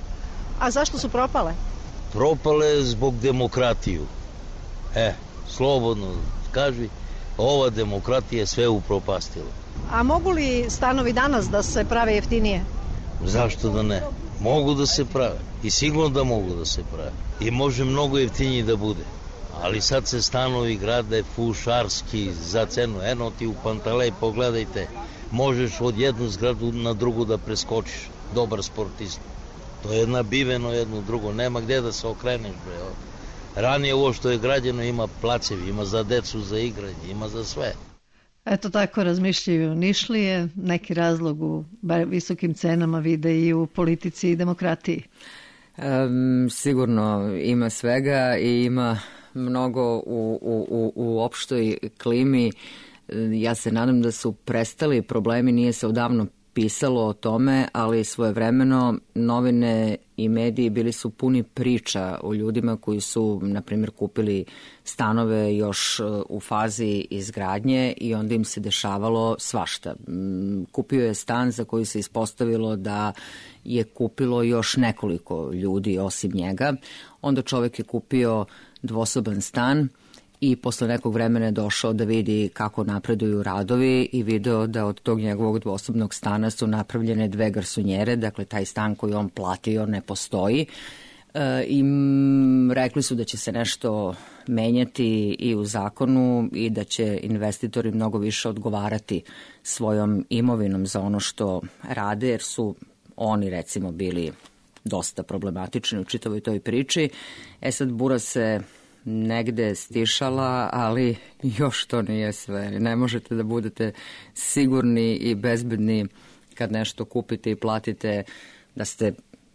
A zašto su propale? Propale zbog demokratiju. E, slobodno kaži, ova demokratija je sve upropastila. A mogu li stanovi danas da se prave jeftinije? Zašto da ne? Mogu da se prave. I sigurno da mogu da se prave. I može mnogo jeftiniji da bude. Ali sad se stanovi grade fušarski za cenu. Eno ti u Pantelej, pogledajte, možeš od jednu zgradu na drugu da preskočiš. Dobar sportista. To je nabiveno jedno drugo. Nema gdje da se okreneš. Bre. Ranije ovo što je građeno ima placevi, ima za decu, za igranje, ima za sve. Eto tako razmišljaju Nišlije, neki razlog u bar visokim cenama vide i u politici i demokratiji. Em, sigurno ima svega i ima mnogo u, u, u, u opštoj klimi. Ja se nadam da su prestali problemi, nije se odavno pisalo o tome, ali svojevremeno novine i mediji bili su puni priča o ljudima koji su, na primjer, kupili stanove još u fazi izgradnje i onda im se dešavalo svašta. Mm, Kupio je stan za koji se ispostavilo da je kupilo još nekoliko ljudi osim njega. Onda čovjek je kupio dvosoban stan i posle nekog vremena je došao da vidi kako napreduju radovi i video da od tog njegovog dvosobnog stana su napravljene dve garsonjere, dakle taj stan koji on platio ne postoji. E, I m, rekli su da će se nešto menjati i u zakonu i da će investitori mnogo više odgovarati svojom imovinom za ono što rade, jer su oni recimo bili dosta problematični u čitavoj toj priči. E sad bura se negde stišala, ali još to nije sve. Ne možete da budete sigurni i bezbedni kad nešto kupite i platite da ste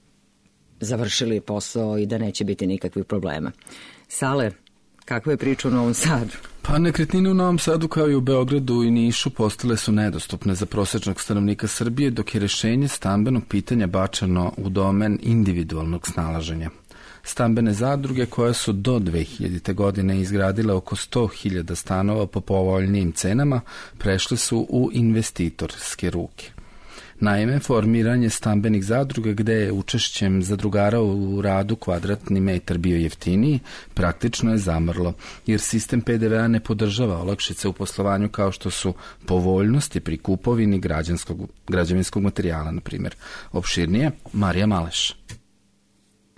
završili posao i da neće biti nikakvih problema. Sale, kakva je priča u Novom Sadu? Pa nekretnine u Novom Sadu kao i u Beogradu i Nišu postale su nedostupne za prosječnog stanovnika Srbije, dok je rešenje stambenog pitanja bačeno u domen individualnog snalaženja. Stambene zadruge koje su do dve hiljadite. godine izgradile oko sto hiljada stanova po povoljnijim cenama prešle su u investitorske ruke. Naime, formiranje stambenih zadruga gde je učešćem zadrugara u radu kvadratni metar bio jeftiniji, praktično je zamrlo, jer sistem P D V-a ne podržava olakšice u poslovanju kao što su povoljnosti pri kupovini građanskog, građevinskog materijala, na primjer. Opširnije, Marija Maleš.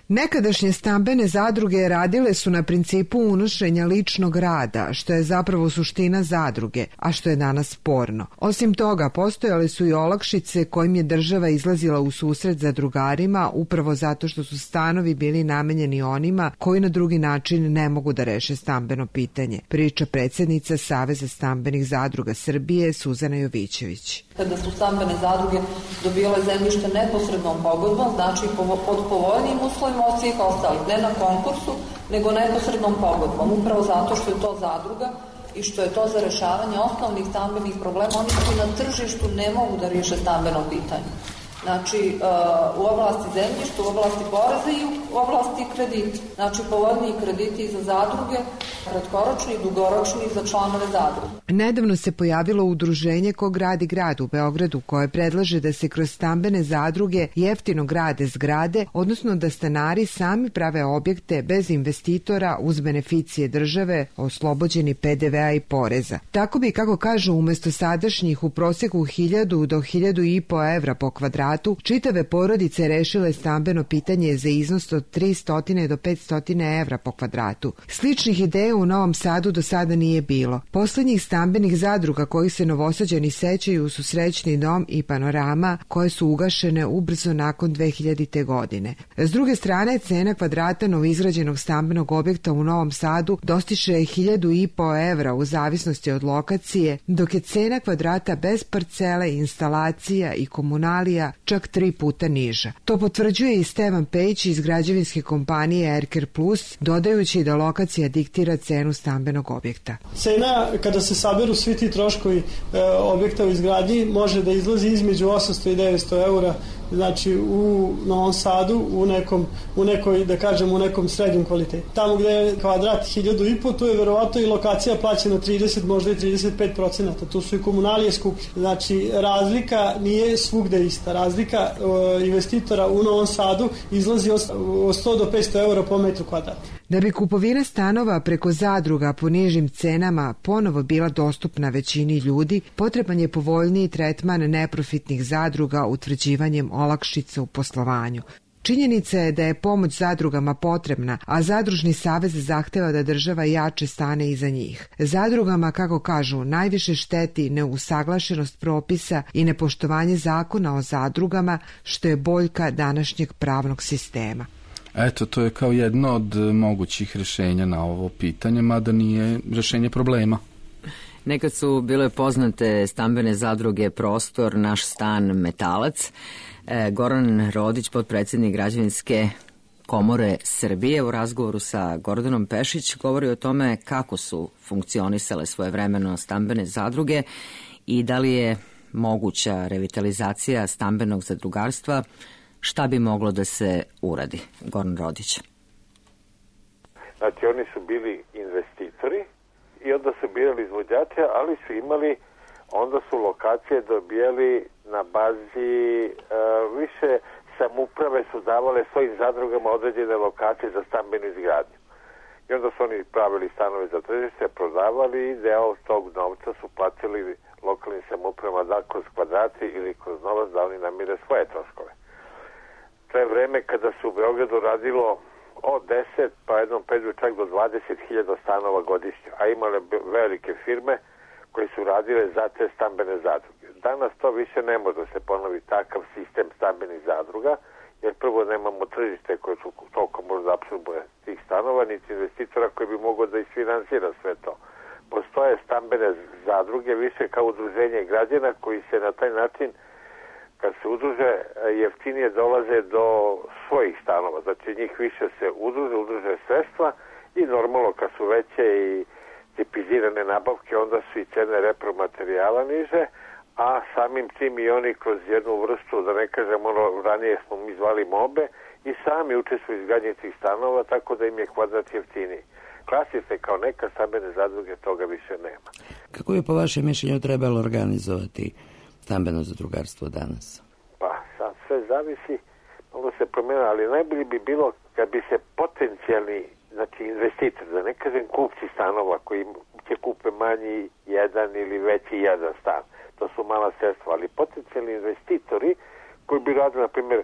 Nekadašnje stambene zadruge radile su na principu unošenja ličnog rada, što je zapravo suština zadruge, a što je danas sporno. Osim toga, postojale su i olakšice kojim je država izlazila u susret zadrugarima upravo zato što su stanovi bili namenjeni onima koji na drugi način ne mogu da reše stambeno pitanje, priča predsjednica Saveza stambenih zadruga Srbije Suzana Jovićević. Kada su stambene zadruge dobile zemljište neposrednom pogodbom, znači pod povoljnijim uslovima od svih ostalih, ne na konkursu, nego neposrednom pogodbom, upravo zato što je to zadruga i što je to za rešavanje osnovnih stambenih problema, oni koji na tržištu ne mogu da riješe stambeno pitanje. Znači, u oblasti zemljišta, u oblasti poreza i u oblasti kredita. Znači, povoljniji krediti za zadruge, kratkoročni i dugoročni za članove zadruge. Nedavno se pojavilo udruženje Ko gradi grad u Beogradu koje predlaže da se kroz stambene zadruge jeftino grade zgrade, odnosno da stanari sami prave objekte bez investitora uz beneficije države, oslobođeni pe de vea i poreza. Tako bi, kako kažu, umesto sadašnjih u prosjeku hiljadu do hiljadu i po evra po kvadratu, čitave porodice rešile stambeno pitanje za iznos od tristo do petsto evra po kvadratu. Sličnih ideja u Novom Sadu do sada nije bilo. Poslednjih stambenih zadruga kojih se Novosađani sećaju su Srećni dom i Panorama, koje su ugašene ubrzo nakon dve hiljadite. godine. S druge strane, cena kvadrata novoizgrađenog stambenog objekta u Novom Sadu dostiže hiljadu i po evra u zavisnosti od lokacije, dok je cena kvadrata bez parcele, instalacija i komunalija čak tri puta niža. To potvrđuje i Stevan Pejić iz građevinske kompanije Erker Plus, dodajući da lokacija diktira cenu stambenog objekta. Cena, kada se saberu svi ti troškovi e, objekta u izgradnji, može da izlazi između osamsto i devetsto eura, znači u Novom Sadu, u nekom, u nekoj, da kažem, u nekom srednjem kvalitetu. Tamo gde je kvadrat hiljadu i po, tu je verovatno i lokacija plaćena trideset, možda i trideset pet procenata. Tu su i komunalije skuplje. Znači, razlika nije svugde ista. Razlika e, investitora u Novom Sadu izlazi od, od sto do petsto eura po metru kvadrat. Da bi kupovina stanova preko zadruga po nižim cenama ponovo bila dostupna većini ljudi, potreban je povoljniji tretman neprofitnih zadruga utvrđivanjem olakšica u poslovanju. Činjenica je da je pomoć zadrugama potrebna, a Zadružni savez zahteva da država jače stane iza njih. Zadrugama, kako kažu, najviše šteti neusaglašenost propisa i nepoštovanje zakona o zadrugama, što je boljka današnjeg pravnog sistema. Eto, to je kao jedno od mogućih rešenja na ovo pitanje, mada nije rešenje problema. Nekad su bile poznate stambene zadruge Prostor, Naš stan, Metalac. E, Goran Rodić, potpredsjednik Građevinske komore Srbije, u razgovoru sa Gordanom Pešić govori o tome kako su funkcionisale svojevremeno stambene zadruge i da li je moguća revitalizacija stambenog zadrugarstva. Šta bi moglo da se uradi? Goran Rodić. Znači, oni su bili investitori i onda su birali izvođače, ali su imali, onda su lokacije dobijali na bazi e, više samouprave su davale svojim zadrugama određene lokacije za stambenu izgradnju. I onda su oni pravili stanove za tržište, prodavali i deo tog novca su platili lokalnim samoupravama da kroz kvadrati ili kroz novac da oni namire svoje troškove. To je vreme kada se u Beogradu radilo od deset pa jednom periodu čak do dvadeset hiljada stanova godišnje, a imale velike firme koje su radile za te stambene zadruge. Danas to više ne može da se ponovi takav sistem stambenih zadruga, jer prvo nemamo tržište koje su toliko možda apsorbuje tih stanova, niti investitora koji bi mogao da isfinansira sve to. Postoje stambene zadruge više kao udruženje građana koji se na taj način, kad se udruže, jeftinije dolaze do svojih stanova. Znači njih više se udruže, udruže sredstva i normalno kad su veće i tipizirane nabavke, onda su i cene repromaterijala niže, a samim tim i oni kroz jednu vrstu, da ne kažem ono, ranije smo mi zvali mobe, i sami učestvuju u izgradnji tih stanova, tako da im je kvadrat jeftiniji. Klasice kao neka stambene zadruge, toga više nema. Kako je po vašem mišljenju trebalo organizovati stambeno zadrugarstvo danas? Pa sad sve zavisi, malo se promijenilo, ali najbolje bi bilo kad bi se potencijalni, znači investitor, da ne kažem kupci stanova koji će kupe manji jedan ili veći jedan stan, to su mala sredstva, ali potencijalni investitori koji bi radili, na primjer,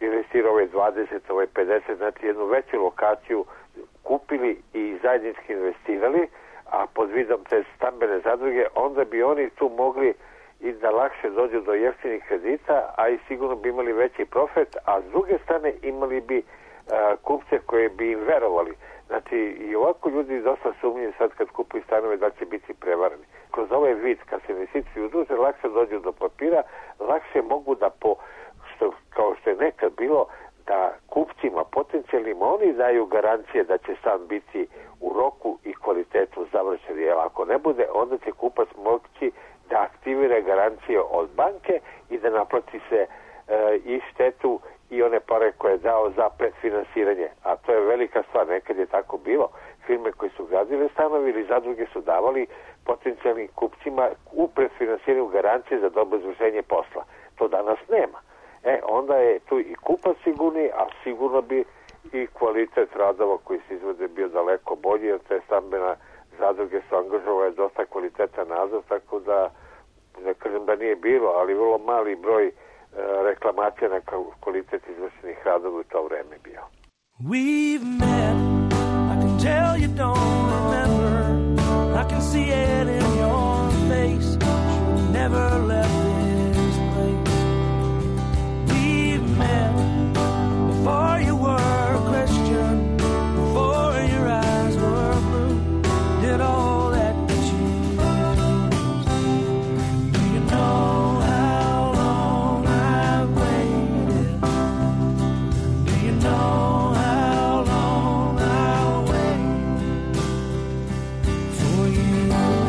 investirao ovaj dvadeset, ovaj pedeset, znači jednu veću lokaciju kupili i zajednički investirali, a pod vidom te stambene zadruge, onda bi oni tu mogli i da lakše dođu do jeftinih kredita, a i sigurno bi imali veći profit, a s druge strane imali bi a, kupce koje bi im verovali. Znači, i ovako ljudi dosta sumnjuju sad kad kupuju stanove da će biti prevareni. Kroz ovaj vid, kad se investicije udruže, lakše dođu do papira, lakše mogu da po, što, kao što je nekad bilo, da kupcima potencijalnim oni daju garancije da će stan biti u roku i kvalitetu završen. Jer ako ne bude, onda će kupac moći da aktivira garancije od banke i da naplati se e, i štetu i one pare koje je dao za predfinansiranje. A to je velika stvar. Nekad je tako bilo. Firme koje su gradile stanovi ili zadruge su davali potencijalnim kupcima u predfinansiranju garancije za dobro izvršenje posla. To danas nema. E, onda je tu i kupac sigurni, a sigurno bi i kvalitet radova koji se izvode bio daleko bolji, jer te stambena zadruge su angažovale dosta kvalitetan nadzor, tako da ne kažem da nije bilo, ali vrlo mali broj e, reklamacija na kvalitet izvršenih radova u to vreme bio. We've met, I can tell you don't remember, I can see it in your face, you never left this place. We've met before you were a Christian, before your eyes were blue, did all that you refused. Do you know how long I've waited? Do you know how long I'll wait for you?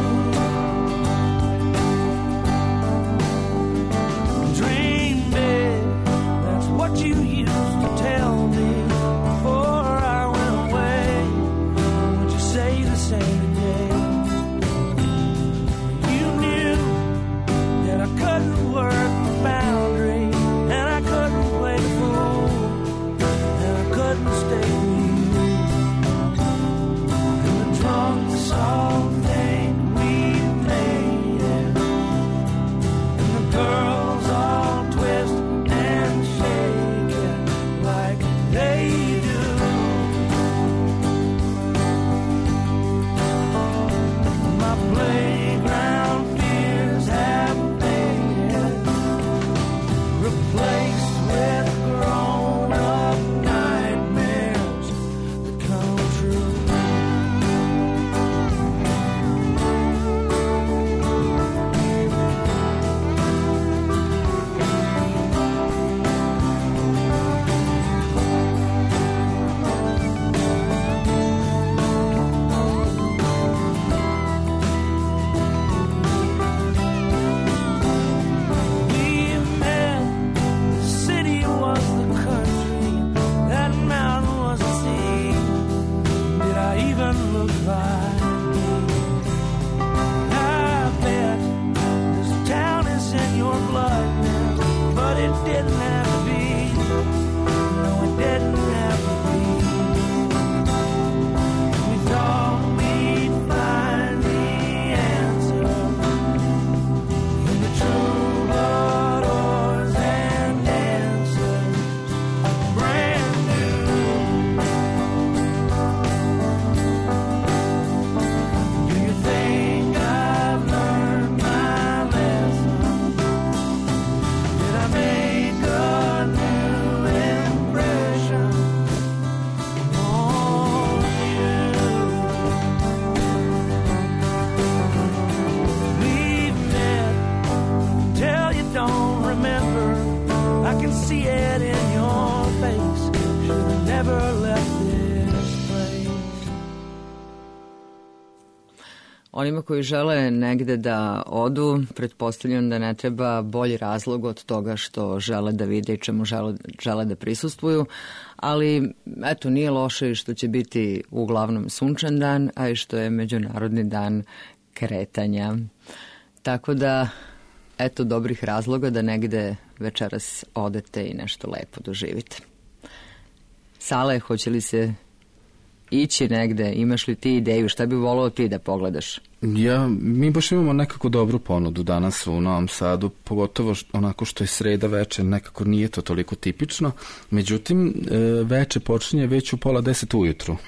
Dream big, that's what you used to tell me before I went away. Would you say the same today? You knew that I couldn't work the boundary, and I couldn't play the fool, and I couldn't stay with you. And the drunk song thing we made it, and the girls all twist and shake it like they do. My playground fears have faded, replaced with grown-up nightmares that come true. We met, the city was the country, that mountain was the sea. Did I even look like me? I bet this town is in your blood now, but it didn't have to be. No, it didn't have to be. We thought we'd find the answer in the troubadours and dancers, brand new. Do you think I've learned my lesson? Did I make a new impression on you? We've met, tell you don't remember, I can see it in your face, should have never left this place. Onima koji žele negde da odu, pretpostavljam da ne treba bolji razlog od toga što žele da vide i čemu žele, žele da prisustvuju, ali eto, nije loše i što će biti uglavnom sunčan dan, a i što je Međunarodni dan kretanja. Tako da, eto dobrih razloga da negde večeras odete i nešto lepo doživite. Sale, hoće li se ići negde? Imaš li ti ideju? Šta bi volao ti da pogledaš? Ja, mi baš imamo nekako dobru ponudu danas u Novom Sadu, pogotovo š- onako što je sreda veče, nekako nije to toliko tipično. Međutim, e, veče počinje već u pola deset ujutru.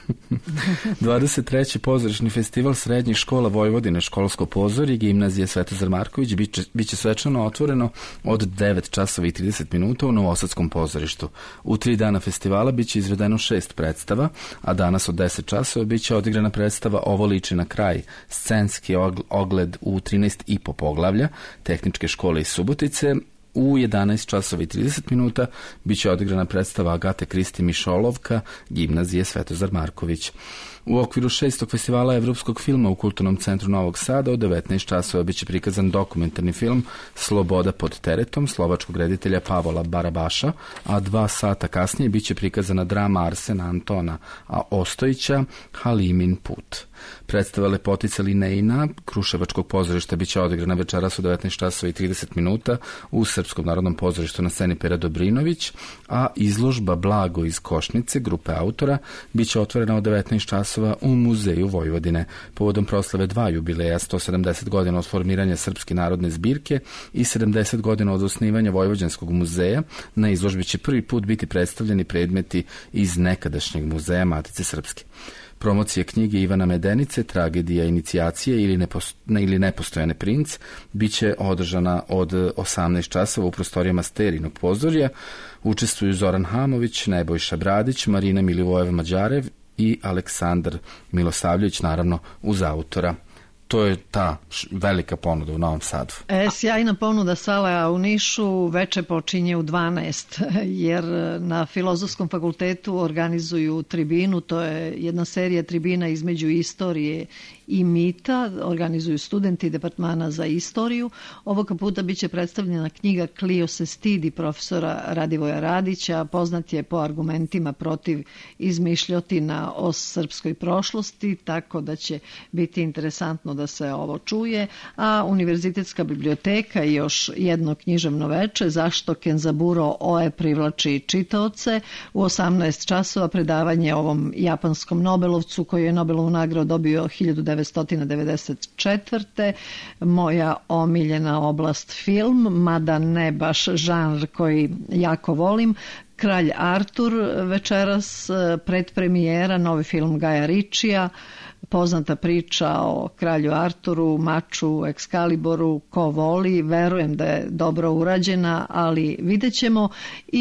dvadeset treći pozorišni festival srednjih škola Vojvodine, školsko pozorje, gimnazije Svetozar Marković, biće, biće svečano otvoreno od devet časova i trideset minuta u Novosadskom pozorištu. U tri dana festivala biće izvedeno šest predstava, a danas od deset časova biće odigrana predstava Ovo liči na kraj, scenski og- ogled u trinaest i po poglavlja Tehničke škole iz Subotice. U jedanaest časova i trideset minuta biće odigrana predstava Agate Kristi Mišolovka, gimnazije Svetozar Marković. U okviru šestog festivala evropskog filma u Kulturnom centru Novog Sada od devetnaest časova biće prikazan dokumentarni film Sloboda pod teretom slovačkog reditelja Pavola Barabaša, a dva sata kasnije biće prikazana drama Arsena Antona a Ostojića Halimin put. Predstava Lepotica Linejna Kruševačkog pozorišta biće odigrana večeras u devetnaest časova i trideset minuta u Srpskom narodnom pozorištu na sceni Pera Dobrinović, a izložba Blago iz Košnice grupe autora biće otvorena od devetnaest časova u Muzeju Vojvodine povodom proslave dva jubileja, sto sedamdeset godina od formiranja Srpske narodne zbirke i sedamdeset godina od osnivanja Vojvođanskog muzeja. Na izložbi će prvi put biti predstavljeni predmeti iz nekadašnjeg muzeja Matice Srpske. Promocija knjige Ivana Medenice, Tragedija inicijacije ili, nepos, ne, ili Nepostojane princ, biće održana od osamnaest časova u prostorijama Sterinog pozorja. Učestvuju Zoran Hamović, Nebojša Bradić, Marina Milivojeva Mađarev i Aleksandar Milosavljević, naravno uz autora. To je ta š- velika ponuda u Novom Sadu. E, sjajna ponuda sale, a u Nišu veče počinje u dvanaest, jer na Filozofskom fakultetu organizuju tribinu, to je jedna serija tribina između istorije i mita, organizuju studenti departmana za istoriju. Ovoga puta biće predstavljena knjiga Clio se stidi profesora Radivoja Radića, poznat je po argumentima protiv izmišljotina o srpskoj prošlosti, tako da će biti interesantno da se ovo čuje, a Univerzitetska biblioteka i još jedno književno veče, zašto Kenzaburo Oe privlači čitaoce, u osamnaest časova predavanje ovom japanskom Nobelovcu koji je Nobelovu nagradu dobio hiljadu devetsto devedeset četvrte. Moja omiljena oblast film, mada ne baš žanr koji jako volim. Kralj Artur večeras, predpremijera, novi film Gaja Ričija, poznata priča o kralju Arturu, maču, Excaliboru, ko voli, verujem da je dobro urađena, ali vidjet ćemo.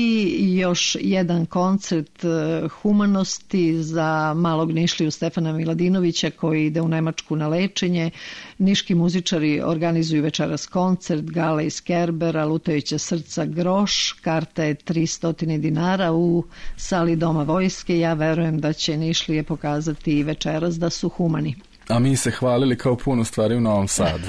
I još jedan koncert humanosti za malog Nišliju Stefana Miladinovića koji ide u Nemačku na lečenje. Niški muzičari organizuju večeras koncert Gale iz Kerbera, Lutajuća srca Groš, karta je tristo dinara u sali Doma vojske. Ja verujem da će Nišlije pokazati i večeras da su humani. A mi se hvalili kao puno stvari u Novom Sadu.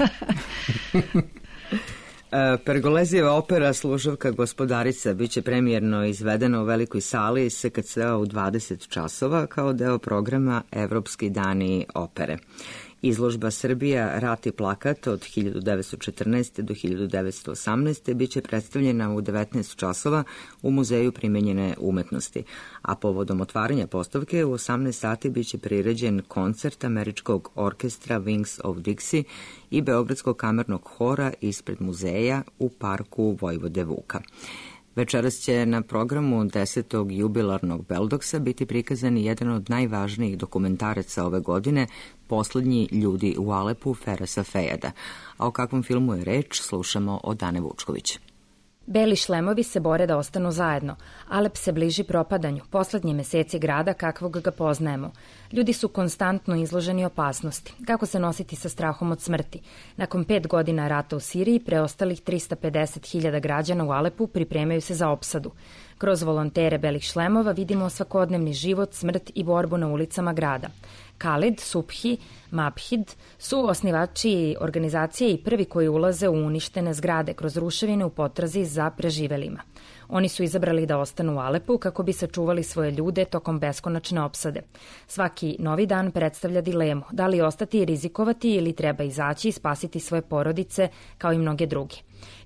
Pergolezijeva opera Služavka gospodarica biće premijerno izvedena u velikoj sali S K C-a u dvadeset časova kao deo programa Evropski dani opere. Izložba Srbija, rat i plakat od hiljadu devetsto četrnaeste. do hiljadu devetsto osamnaeste. biće predstavljena u devetnaest časova u Muzeju primenjene umetnosti, a povodom otvaranja postavke u osamnaest sati biće priređen koncert Američkog orkestra Wings of Dixie i Beogradskog kamernog hora ispred muzeja u parku Vojvode Vuka. Večeras će na programu desetog jubilarnog Beldoksa biti prikazan jedan od najvažnijih dokumentaraca ove godine, Poslednji ljudi u Alepu Ferasa Fejada. A o kakvom filmu je reč, slušamo od Ane Vučković. Beli šlemovi se bore da ostanu zajedno. Alep se bliži propadanju, poslednji meseci grada kakvog ga poznajemo. Ljudi su konstantno izloženi opasnosti. Kako se nositi sa strahom od smrti? Nakon pet godina rata u Siriji, preostalih trista pedeset hiljada građana u Alepu pripremaju se za opsadu. Kroz volontere Belih šlemova vidimo svakodnevni život, smrt i borbu na ulicama grada. Khalid, Subhi, Mabhid su osnivači organizacije i prvi koji ulaze u uništene zgrade kroz ruševine u potrazi za preživelima. Oni su izabrali da ostanu u Alepu kako bi sačuvali svoje ljude tokom beskonačne opsade. Svaki novi dan predstavlja dilemu, da li ostati i rizikovati ili treba izaći i spasiti svoje porodice kao i mnoge druge.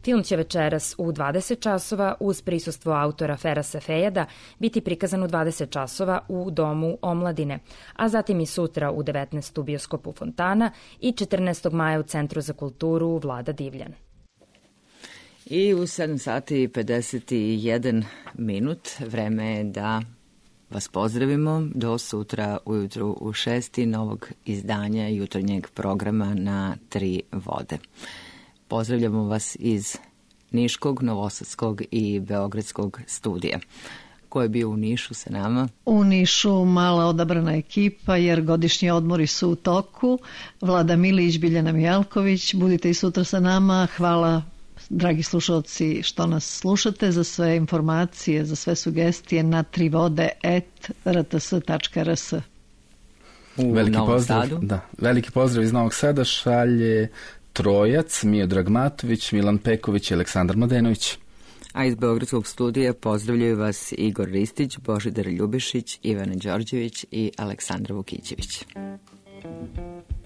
Film će večeras u dvadeset časova uz prisustvo autora Ferasa Fejada biti prikazan u dvadeset časova u Domu omladine, a zatim i sutra u devetnaest u bioskopu Fontana i četrnaestog maja u Centru za kulturu Vlada Divljan. I u sedam sati i pedeset jedan minut vreme je da vas pozdravimo do sutra ujutru u šesti novog izdanja jutarnjeg programa na Tri vode. Pozdravljamo vas iz Niškog, Novosadskog i Beogradskog studija. Ko je bio u Nišu sa nama? U Nišu mala odabrana ekipa jer godišnji odmori su u toku. Vlada Milić, Biljana Mijalković, budite i sutra sa nama. Hvala dragi slušalci što nas slušate. Za sve informacije, za sve sugestije na trivode et r t s tačka r s. U veliki Novom pozdrav, Sadu. Da, veliki pozdrav iz Novog Sada šalje Trojac, Miodrag Matović, Milan Peković i Aleksandar Mladenović. A iz Beogradskog studija pozdravljaju vas Igor Ristić, Božidar Ljubišić, Ivana Đorđević i Aleksandra Vukićević.